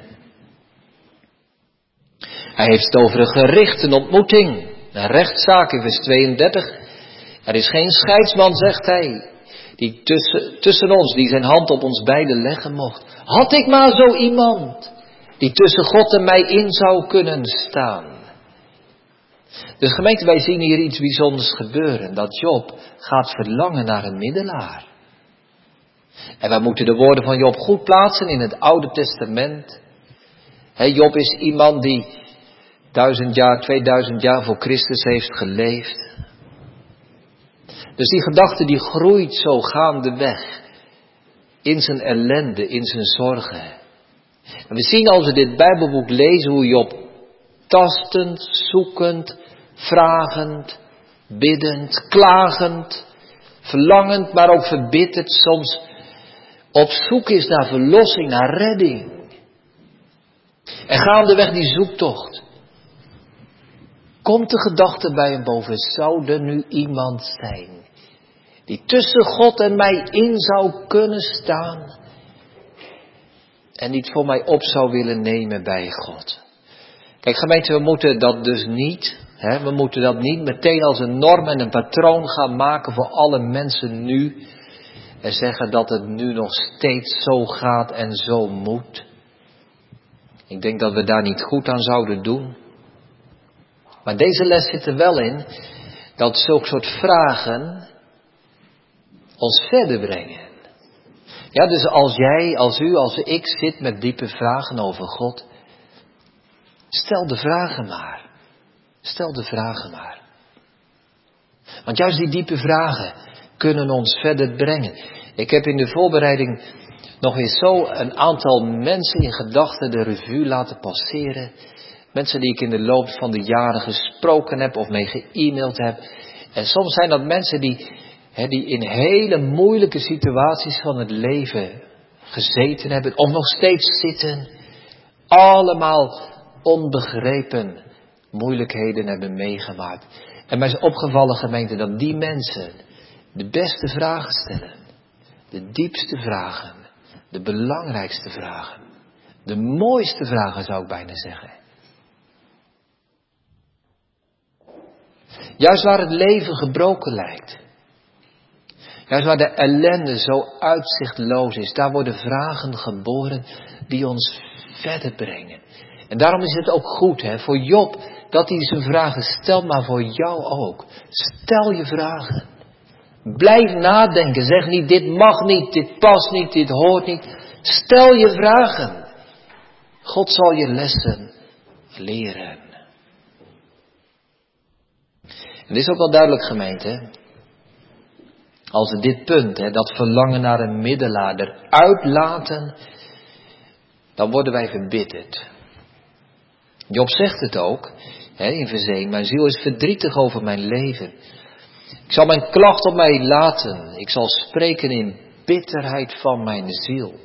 Hij heeft het over een gericht, een ontmoeting. Een rechtszaak in vers 32. Er is geen scheidsman, zegt hij. Die tussen ons, die zijn hand op ons beiden leggen mocht. Had ik maar zo iemand. Die tussen God en mij in zou kunnen staan. Dus gemeente, wij zien hier iets bijzonders gebeuren. Dat Job gaat verlangen naar een middelaar. En wij moeten de woorden van Job goed plaatsen in het Oude Testament. Job is iemand die 1000 jaar, 2000 jaar voor Christus heeft geleefd. Dus die gedachte die groeit zo gaandeweg. In zijn ellende, in zijn zorgen. En we zien als we dit Bijbelboek lezen hoe Job tastend, zoekend, vragend, biddend, klagend, verlangend, maar ook verbitterd, soms op zoek is naar verlossing, naar redding. En gaandeweg die zoektocht komt de gedachte bij hem boven, zou er nu iemand zijn die tussen God en mij in zou kunnen staan en niet voor mij op zou willen nemen bij God. Kijk gemeente, we moeten dat dus niet, we moeten dat niet meteen als een norm en een patroon gaan maken voor alle mensen nu. En zeggen dat het nu nog steeds zo gaat en zo moet. Ik denk dat we daar niet goed aan zouden doen. Maar deze les zit er wel in dat zulke soort vragen ons verder brengen. Ja, dus als jij, als u, als ik zit met diepe vragen over God. Stel de vragen maar. Stel de vragen maar. Want juist die diepe vragen kunnen ons verder brengen. Ik heb in de voorbereiding nog eens zo een aantal mensen in gedachten de revue laten passeren. Mensen die ik in de loop van de jaren gesproken heb of mee ge-e-maild heb. En soms zijn dat mensen die in hele moeilijke situaties van het leven gezeten hebben. Of nog steeds zitten. Allemaal onbegrepen moeilijkheden hebben meegemaakt. En mij is opgevallen, gemeente, dat die mensen de beste vragen stellen. De diepste vragen. De belangrijkste vragen. De mooiste vragen zou ik bijna zeggen. Juist waar het leven gebroken lijkt. Juist waar de ellende zo uitzichtloos is. Daar worden vragen geboren die ons verder brengen. En daarom is het ook goed voor Job dat hij zijn vragen stelt, maar voor jou ook. Stel je vragen. Blijf nadenken. Zeg niet, dit mag niet, dit past niet, dit hoort niet. Stel je vragen. God zal je lessen leren. En dit is ook wel duidelijk, gemeente. Als we dit punt, dat verlangen naar een middelaar eruit laten, dan worden wij verbitterd. Job zegt het ook, in vers 1. Mijn ziel is verdrietig over mijn leven. Ik zal mijn klacht op mij laten. Ik zal spreken in bitterheid van mijn ziel.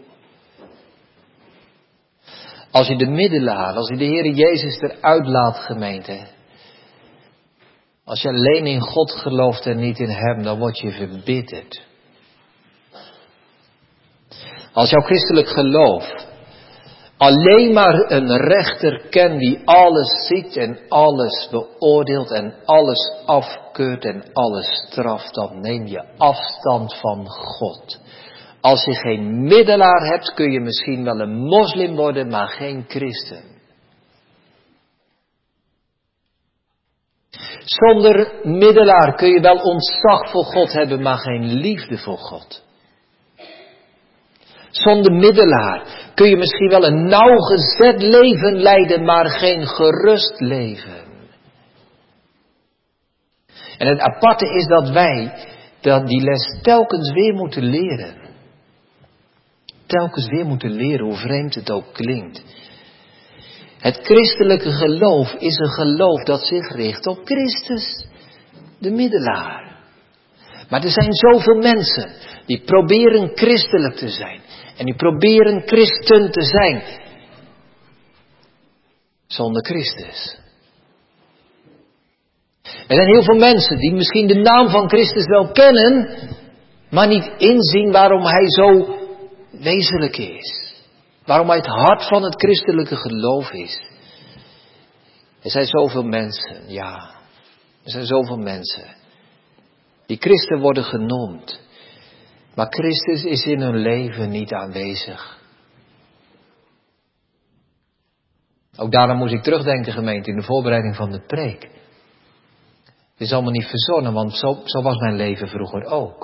Als je de middelaar, als je de Heer Jezus eruit laat, gemeente. Als je alleen in God gelooft en niet in Hem, dan word je verbitterd. Als jouw christelijk geloof alleen maar een rechter ken die alles ziet en alles beoordeelt en alles afkeurt en alles straft, dan neem je afstand van God. Als je geen middelaar hebt, kun je misschien wel een moslim worden, maar geen christen. Zonder middelaar kun je wel ontzag voor God hebben, maar geen liefde voor God. Zonder middelaar kun je misschien wel een nauwgezet leven leiden, maar geen gerust leven. En het aparte is dat wij die les telkens weer moeten leren. Telkens weer moeten leren, hoe vreemd het ook klinkt. Het christelijke geloof is een geloof dat zich richt op Christus, de middelaar. Maar er zijn zoveel mensen die proberen christelijk te zijn. En die proberen christen te zijn. Zonder Christus. Er zijn heel veel mensen die misschien de naam van Christus wel kennen, maar niet inzien waarom hij zo wezenlijk is. Waarom hij het hart van het christelijke geloof is. Er zijn zoveel mensen, ja. Er zijn zoveel mensen die christen worden genoemd. Maar Christus is in hun leven niet aanwezig. Ook daarom moest ik terugdenken, gemeente, in de voorbereiding van de preek. Het is allemaal niet verzonnen, want zo was mijn leven vroeger ook.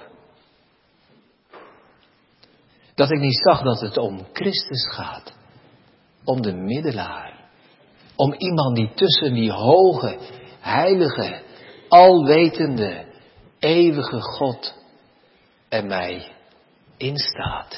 Dat ik niet zag dat het om Christus gaat. Om de middelaar. Om iemand die tussen die hoge, heilige, alwetende, eeuwige God en mij instaat.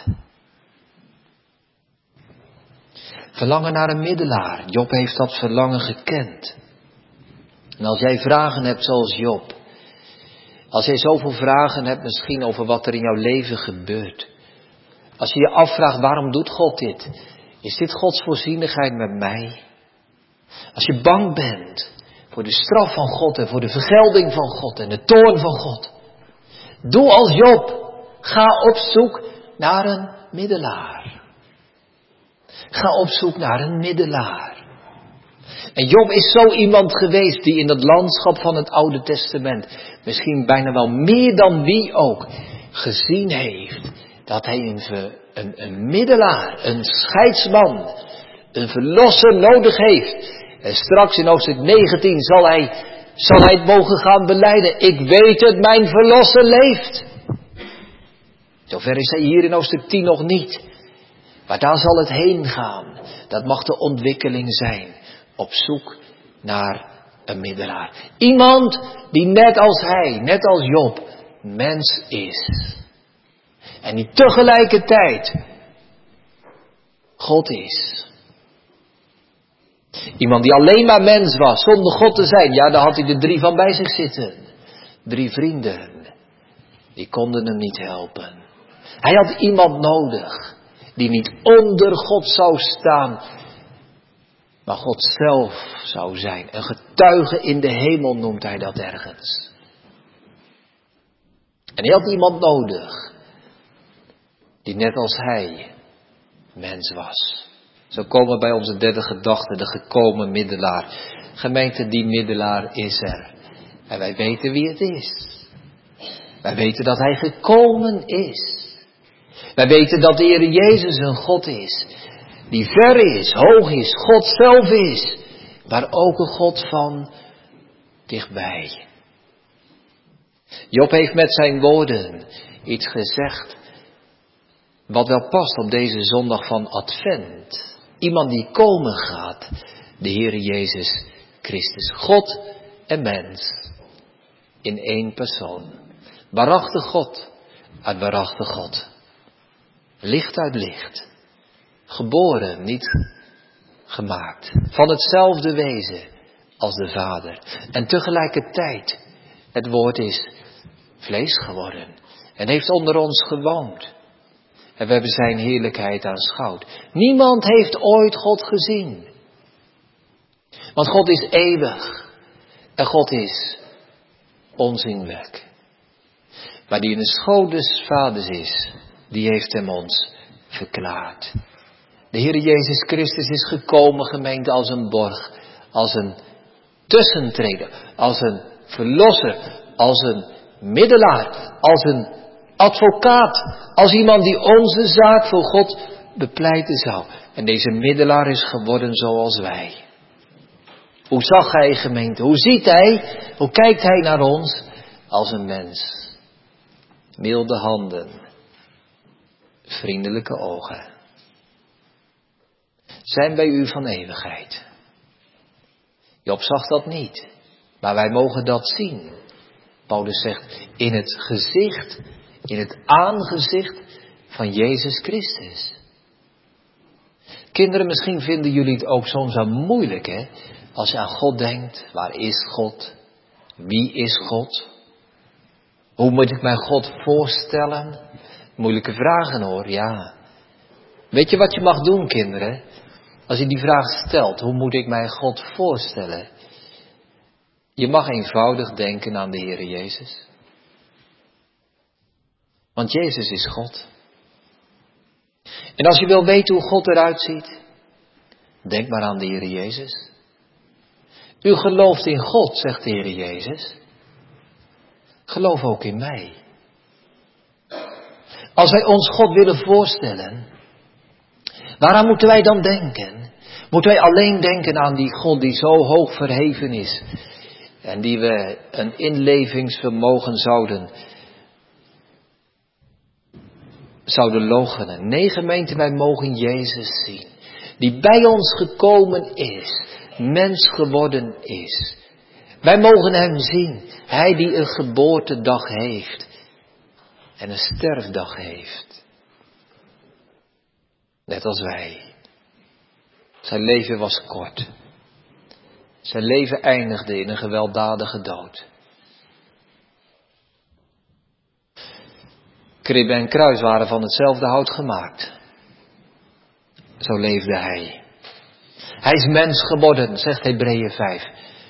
Verlangen naar een middelaar. Job heeft dat verlangen gekend. En als jij vragen hebt zoals Job. Als jij zoveel vragen hebt misschien over wat er in jouw leven gebeurt. Als je je afvraagt waarom doet God dit? Is dit Gods voorzienigheid met mij? Als je bang bent voor de straf van God en voor de vergelding van God en de toorn van God. Doe als Job. Ga op zoek naar een middelaar. Ga op zoek naar een middelaar. En Job is zo iemand geweest die in het landschap van het Oude Testament, misschien bijna wel meer dan wie ook, gezien heeft dat hij een middelaar, een scheidsman, een verlosser nodig heeft. En straks in hoofdstuk 19 zal hij het mogen gaan belijden. Ik weet het, mijn verlosser leeft. Zover is hij hier in hoofdstuk 10 nog niet. Maar daar zal het heen gaan. Dat mag de ontwikkeling zijn. Op zoek naar een middelaar. Iemand die net als hij, net als Job, mens is. En die tegelijkertijd God is. Iemand die alleen maar mens was, zonder God te zijn. Ja, daar had hij er 3 van bij zich zitten. 3 vrienden. Die konden hem niet helpen. Hij had iemand nodig. Die niet onder God zou staan. Maar God zelf zou zijn. Een getuige in de hemel noemt hij dat ergens. En hij had iemand nodig. Die net als hij mens was. Zo komen we bij onze derde gedachte, de gekomen middelaar. Gemeente, die middelaar is er. En wij weten wie het is. Wij weten dat hij gekomen is. Wij weten dat de Heer Jezus een God is. Die ver is, hoog is, God zelf is. Maar ook een God van dichtbij. Job heeft met zijn woorden iets gezegd wat wel past op deze zondag van Advent. Iemand die komen gaat, de Heer Jezus Christus. God en mens in één persoon. Waarachtig God uit waarachtig God. Licht uit licht. Geboren, niet gemaakt. Van hetzelfde wezen als de Vader. En tegelijkertijd, het woord is vlees geworden. En heeft onder ons gewoond. En we hebben zijn heerlijkheid aanschouwd. Niemand heeft ooit God gezien. Want God is eeuwig. En God is onzienlijk. Maar die in de schoot des Vaders is, die heeft hem ons verklaard. De Heer Jezus Christus is gekomen, gemeente, als een borg, als een tussentreder, als een verlosser, als een middelaar, als een advocaat, als iemand die onze zaak voor God bepleiten zou. En deze middelaar is geworden zoals wij. Hoe zag hij, gemeente? Hoe ziet hij? Hoe kijkt hij naar ons? Als een mens. Milde handen. Vriendelijke ogen. Zijn bij u van eeuwigheid. Job zag dat niet. Maar wij mogen dat zien. Paulus zegt, in het gezicht, in het aangezicht van Jezus Christus. Kinderen, misschien vinden jullie het ook soms wel moeilijk, hè? Als je aan God denkt, waar is God? Wie is God? Hoe moet ik mij God voorstellen? Moeilijke vragen hoor, ja. Weet je wat je mag doen, kinderen? Als je die vraag stelt, hoe moet ik mij God voorstellen? Je mag eenvoudig denken aan de Heere Jezus. Want Jezus is God. En als je wil weten hoe God eruit ziet, denk maar aan de Heere Jezus. U gelooft in God, zegt de Heere Jezus. Geloof ook in mij. Als wij ons God willen voorstellen, waaraan moeten wij dan denken? Moeten wij alleen denken aan die God die zo hoog verheven is en die we een inlevingsvermogen zouden loochenen? Nee, gemeente, wij mogen Jezus zien, die bij ons gekomen is, mens geworden is. Wij mogen hem zien, hij die een geboortedag heeft en een sterfdag heeft. Net als wij. Zijn leven was kort. Zijn leven eindigde in een gewelddadige dood. Kribbe en kruis waren van hetzelfde hout gemaakt. Zo leefde hij. Hij is mens geworden, zegt Hebreeën 5.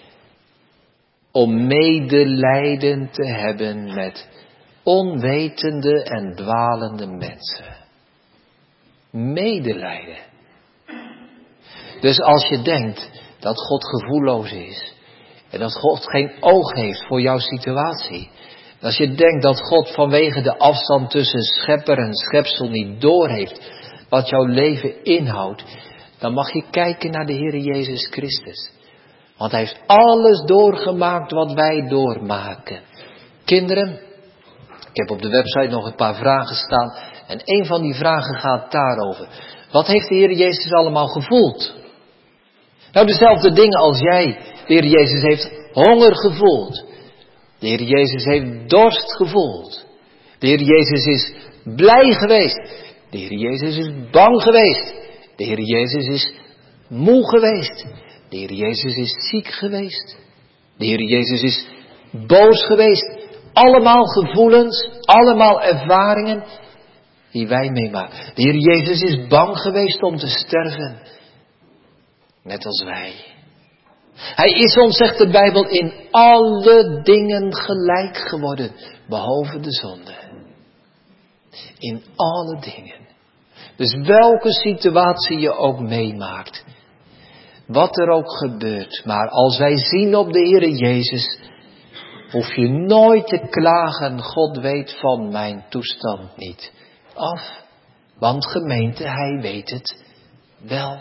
Om medelijden te hebben met onwetende en dwalende mensen. Medelijden. Dus als je denkt dat God gevoelloos is en dat God geen oog heeft voor jouw situatie. Als je denkt dat God vanwege de afstand tussen schepper en schepsel niet doorheeft wat jouw leven inhoudt, dan mag je kijken naar de Heer Jezus Christus. Want hij heeft alles doorgemaakt wat wij doormaken. Kinderen, ik heb op de website nog een paar vragen staan en een van die vragen gaat daarover. Wat heeft de Heer Jezus allemaal gevoeld? Nou, dezelfde dingen als jij. De Heer Jezus heeft honger gevoeld. De Heer Jezus heeft dorst gevoeld. De Heer Jezus is blij geweest. De Heer Jezus is bang geweest. De Heer Jezus is moe geweest. De Heer Jezus is ziek geweest. De Heer Jezus is boos geweest. Allemaal gevoelens, allemaal ervaringen die wij meemaken. De Heer Jezus is bang geweest om te sterven. Net als wij. Hij is ons, zegt de Bijbel, in alle dingen gelijk geworden, behalve de zonde. In alle dingen. Dus welke situatie je ook meemaakt, wat er ook gebeurt, maar als wij zien op de Heere Jezus, hoef je nooit te klagen, God weet van mijn toestand niet af. Want gemeente, hij weet het wel.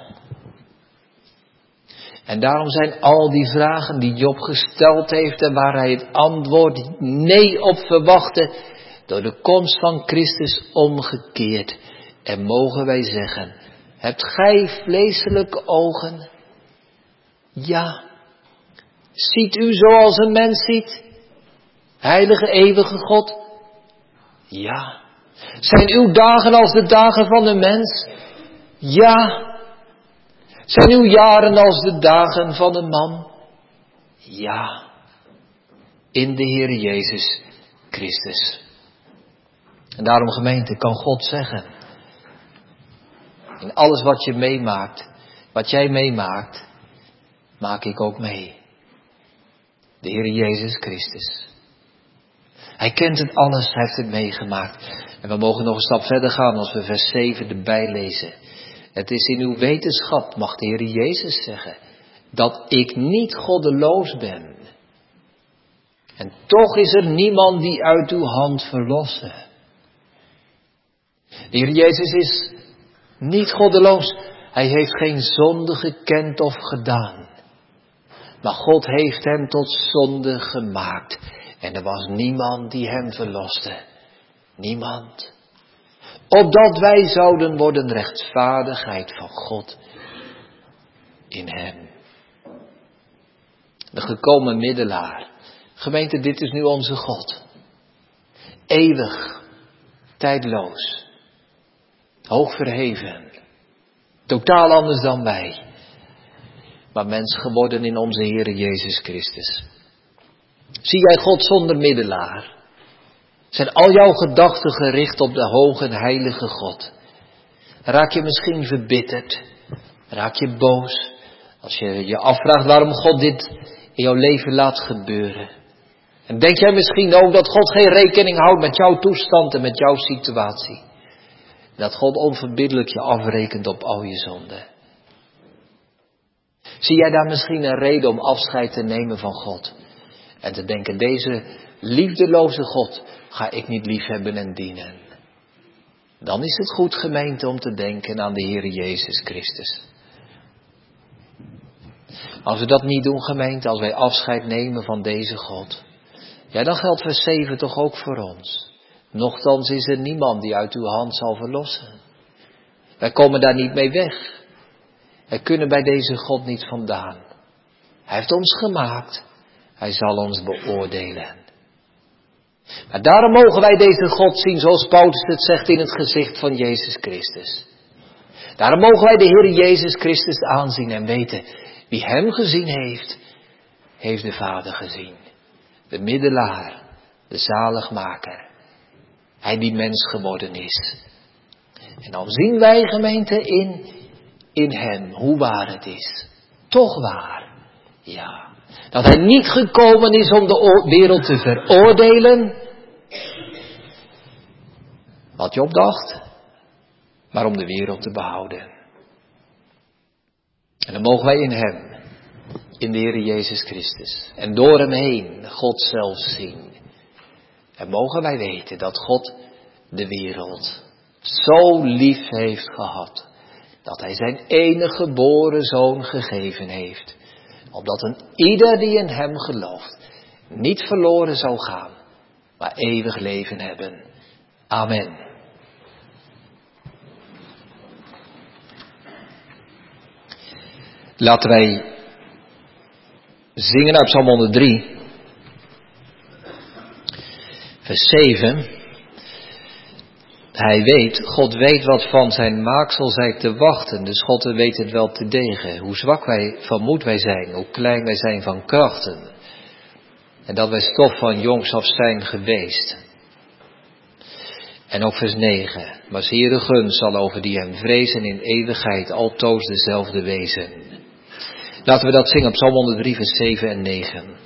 En daarom zijn al die vragen die Job gesteld heeft en waar hij het antwoord nee op verwachtte, door de komst van Christus omgekeerd. En mogen wij zeggen, hebt gij vleeselijke ogen? Ja. Ziet u zoals een mens ziet? Heilige eeuwige God? Ja. Zijn uw dagen als de dagen van een mens? Ja. Zijn uw jaren als de dagen van een man? Ja. In de Heer Jezus Christus. En daarom, gemeente, kan God zeggen, in alles wat je meemaakt, wat jij meemaakt, maak ik ook mee. De Heer Jezus Christus. Hij kent het alles, hij heeft het meegemaakt. En we mogen nog een stap verder gaan als we vers 7 erbij lezen. Het is in uw wetenschap, mag de Heer Jezus zeggen, dat ik niet goddeloos ben. En toch is er niemand die uit uw hand verlossen. De Heer Jezus is niet goddeloos. Hij heeft geen zonde gekend of gedaan. Maar God heeft hem tot zonde gemaakt. En er was niemand die hem verloste. Niemand. Opdat wij zouden worden rechtvaardigheid van God in hem. De gekomen middelaar. Gemeente, dit is nu onze God. Eeuwig, tijdloos, hoog verheven, totaal anders dan wij. Maar mens geworden in onze Heere Jezus Christus. Zie jij God zonder middelaar? Zijn al jouw gedachten gericht op de hoge en heilige God? Raak je misschien verbitterd? Raak je boos? Als je je afvraagt waarom God dit in jouw leven laat gebeuren. En denk jij misschien ook dat God geen rekening houdt met jouw toestand en met jouw situatie? Dat God onverbiddelijk je afrekent op al je zonden. Zie jij daar misschien een reden om afscheid te nemen van God? En te denken, deze liefdeloze God ga ik niet liefhebben en dienen. Dan is het goed, gemeente, om te denken aan de Heer Jezus Christus. Als we dat niet doen, gemeente, als wij afscheid nemen van deze God, ja, dan geldt vers 7 toch ook voor ons. Nochtans is er niemand die uit uw hand zal verlossen. Wij komen daar niet mee weg. Wij kunnen bij deze God niet vandaan. Hij heeft ons gemaakt. Hij zal ons beoordelen. Maar daarom mogen wij deze God zien, zoals Paulus het zegt, in het gezicht van Jezus Christus. Daarom mogen wij de Heer Jezus Christus aanzien en weten, wie hem gezien heeft, heeft de Vader gezien. De middelaar, de zaligmaker. Hij die mens geworden is. En dan zien wij, gemeente, in hem hoe waar het is. Toch waar. Ja. Dat hij niet gekomen is om de wereld te veroordelen. Wat Job dacht. Maar om de wereld te behouden. En dan mogen wij in hem. In de Heer Jezus Christus. En door hem heen God zelf zien. En mogen wij weten dat God de wereld zo lief heeft gehad. Dat hij zijn enige geboren zoon gegeven heeft. Opdat een ieder die in hem gelooft niet verloren zou gaan. Maar eeuwig leven hebben. Amen. Laten wij zingen uit Psalm 103. Vers 7. God weet wat van zijn maaksel zij te wachten. Dus God weet het wel te degen. Hoe zwak wij van moed wij zijn. Hoe klein wij zijn van krachten. En dat wij stof van jongs af zijn geweest. En ook vers 9. Maar Heere gunst zal over die hem vrezen in eeuwigheid altoos dezelfde wezen. Laten we dat zingen op Psalm 103 vers 7 en 9.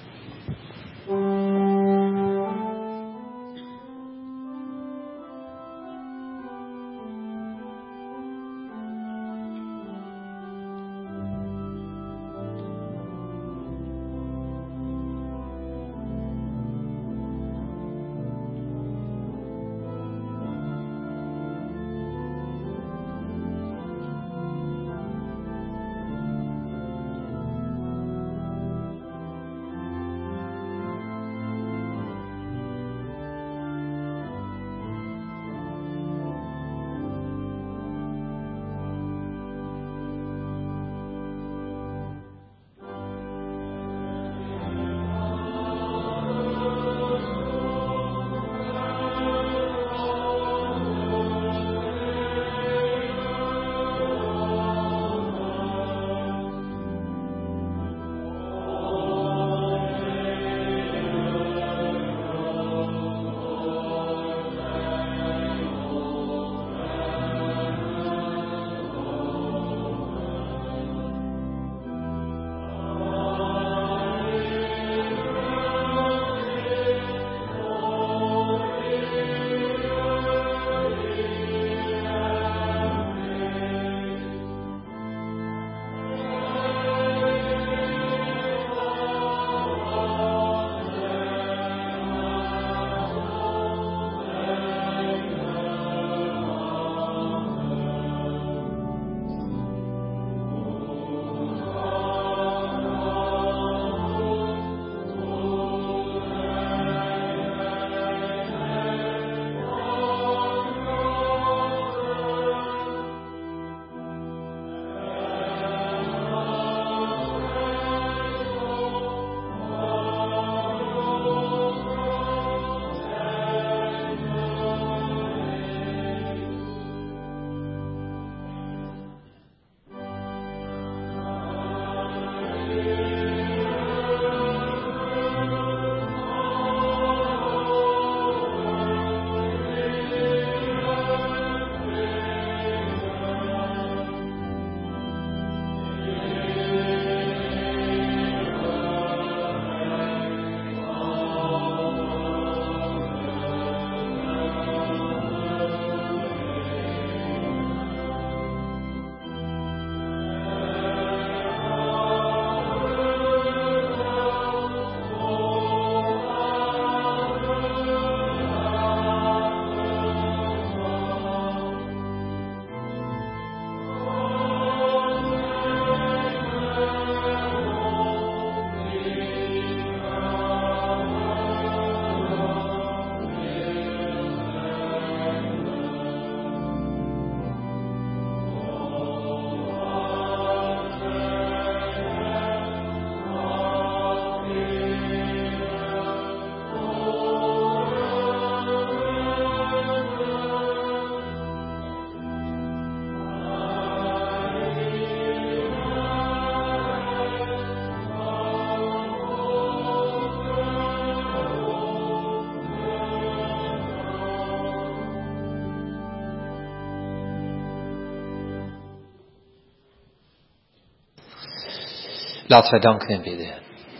Laten wij danken en bidden.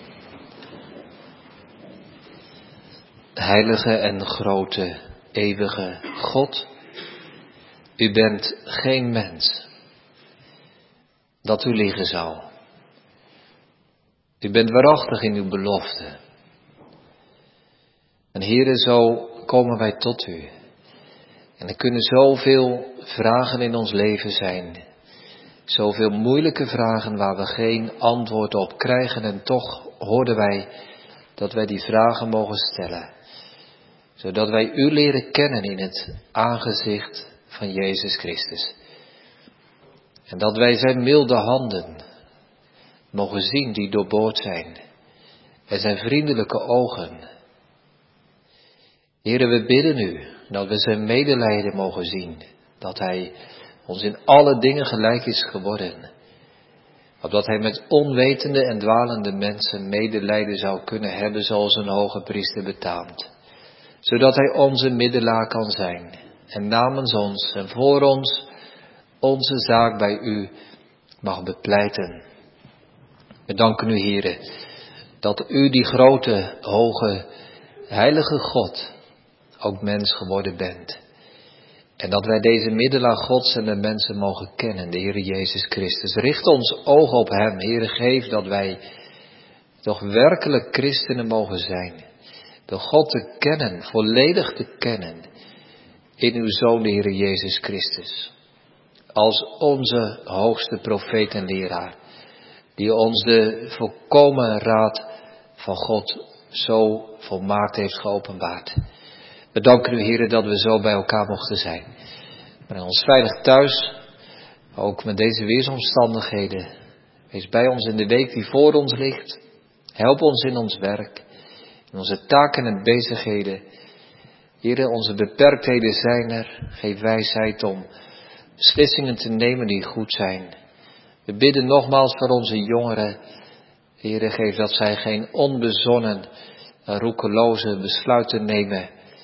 Heilige en grote, eeuwige God, u bent geen mens dat u liegen zou. U bent waarachtig in uw belofte. En Heere, zo komen wij tot u. En er kunnen zoveel vragen in ons leven zijn. Zoveel moeilijke vragen waar we geen antwoord op krijgen. En toch hoorden wij dat wij die vragen mogen stellen. Zodat wij u leren kennen in het aangezicht van Jezus Christus. En dat wij zijn milde handen mogen zien die doorboord zijn. En zijn vriendelijke ogen. Heere, we bidden u dat we zijn medelijden mogen zien. Dat hij ons in alle dingen gelijk is geworden. Opdat hij met onwetende en dwalende mensen medelijden zou kunnen hebben zoals een hoge priester betaamt. Zodat hij onze middelaar kan zijn. En namens ons en voor ons onze zaak bij u mag bepleiten. We danken u, Heere, dat u die grote, hoge, heilige God ook mens geworden bent. En dat wij deze middelaar Gods en de mensen mogen kennen, de Heere Jezus Christus. Richt ons oog op hem, Heere, geef dat wij toch werkelijk christenen mogen zijn. Door God te kennen, volledig te kennen in uw Zoon, de Heere Jezus Christus. Als onze hoogste profeet en leraar, die ons de volkomen raad van God zo volmaakt heeft geopenbaard. We danken u, Heere, dat we zo bij elkaar mochten zijn. Breng ons veilig thuis, ook met deze weersomstandigheden. Wees bij ons in de week die voor ons ligt. Help ons in ons werk, in onze taken en bezigheden. Heere, onze beperktheden zijn er. Geef wijsheid om beslissingen te nemen die goed zijn. We bidden nogmaals voor onze jongeren. Heere, geef dat zij geen onbezonnen, roekeloze besluiten nemen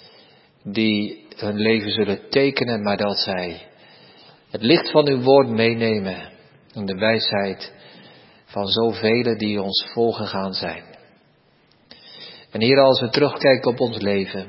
die hun leven zullen tekenen, maar dat zij het licht van uw woord meenemen en de wijsheid van zoveel die ons voorgegaan zijn. En Heer, als we terugkijken op ons leven,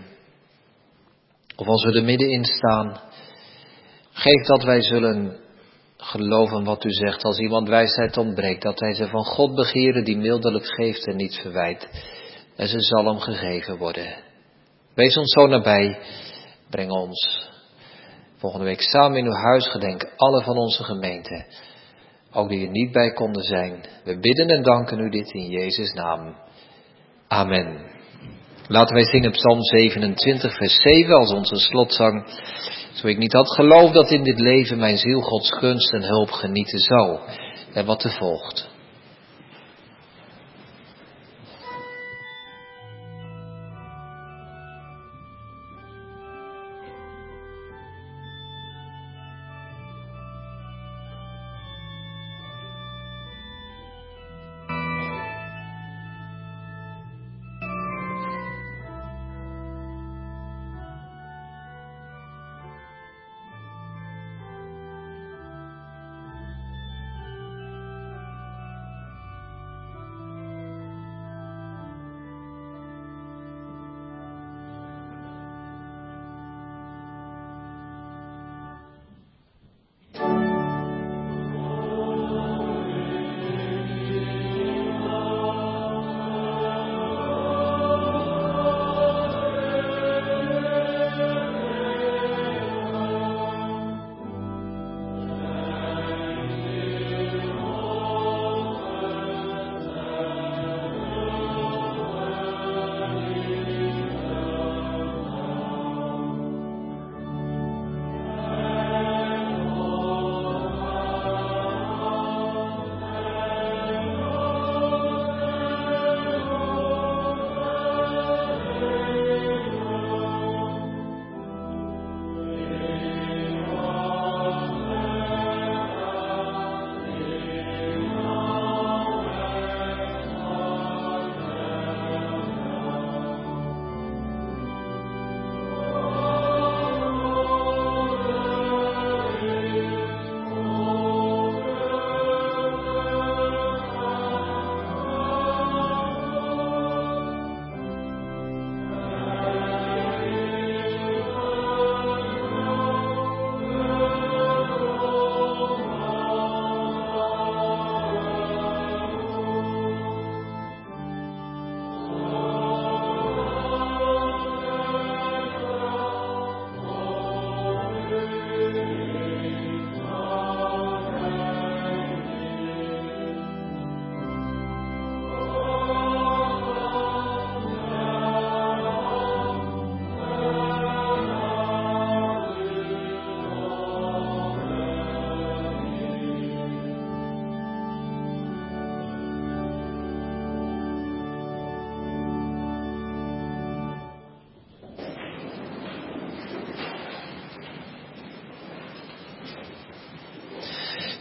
of als we er middenin staan, geef dat wij zullen geloven wat u zegt. Als iemand wijsheid ontbreekt, dat hij ze van God begeren die mildelijk geeft en niet verwijt. En ze zal hem gegeven worden. Wees ons zo nabij. Breng ons volgende week samen in uw huis. Gedenk alle van onze gemeente. Ook die er niet bij konden zijn. We bidden en danken u dit in Jezus' naam. Amen. Laten wij zingen Psalm 27 vers 7 als onze slotzang. Zo ik niet had geloofd dat in dit leven mijn ziel Gods gunst en hulp genieten zou. En wat er volgt.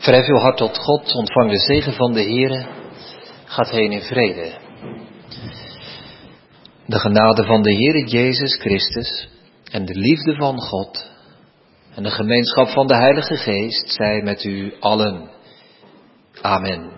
Verhef uw hart tot God, ontvang de zegen van de Heere, gaat heen in vrede. De genade van de Heere Jezus Christus en de liefde van God en de gemeenschap van de Heilige Geest zij met u allen. Amen.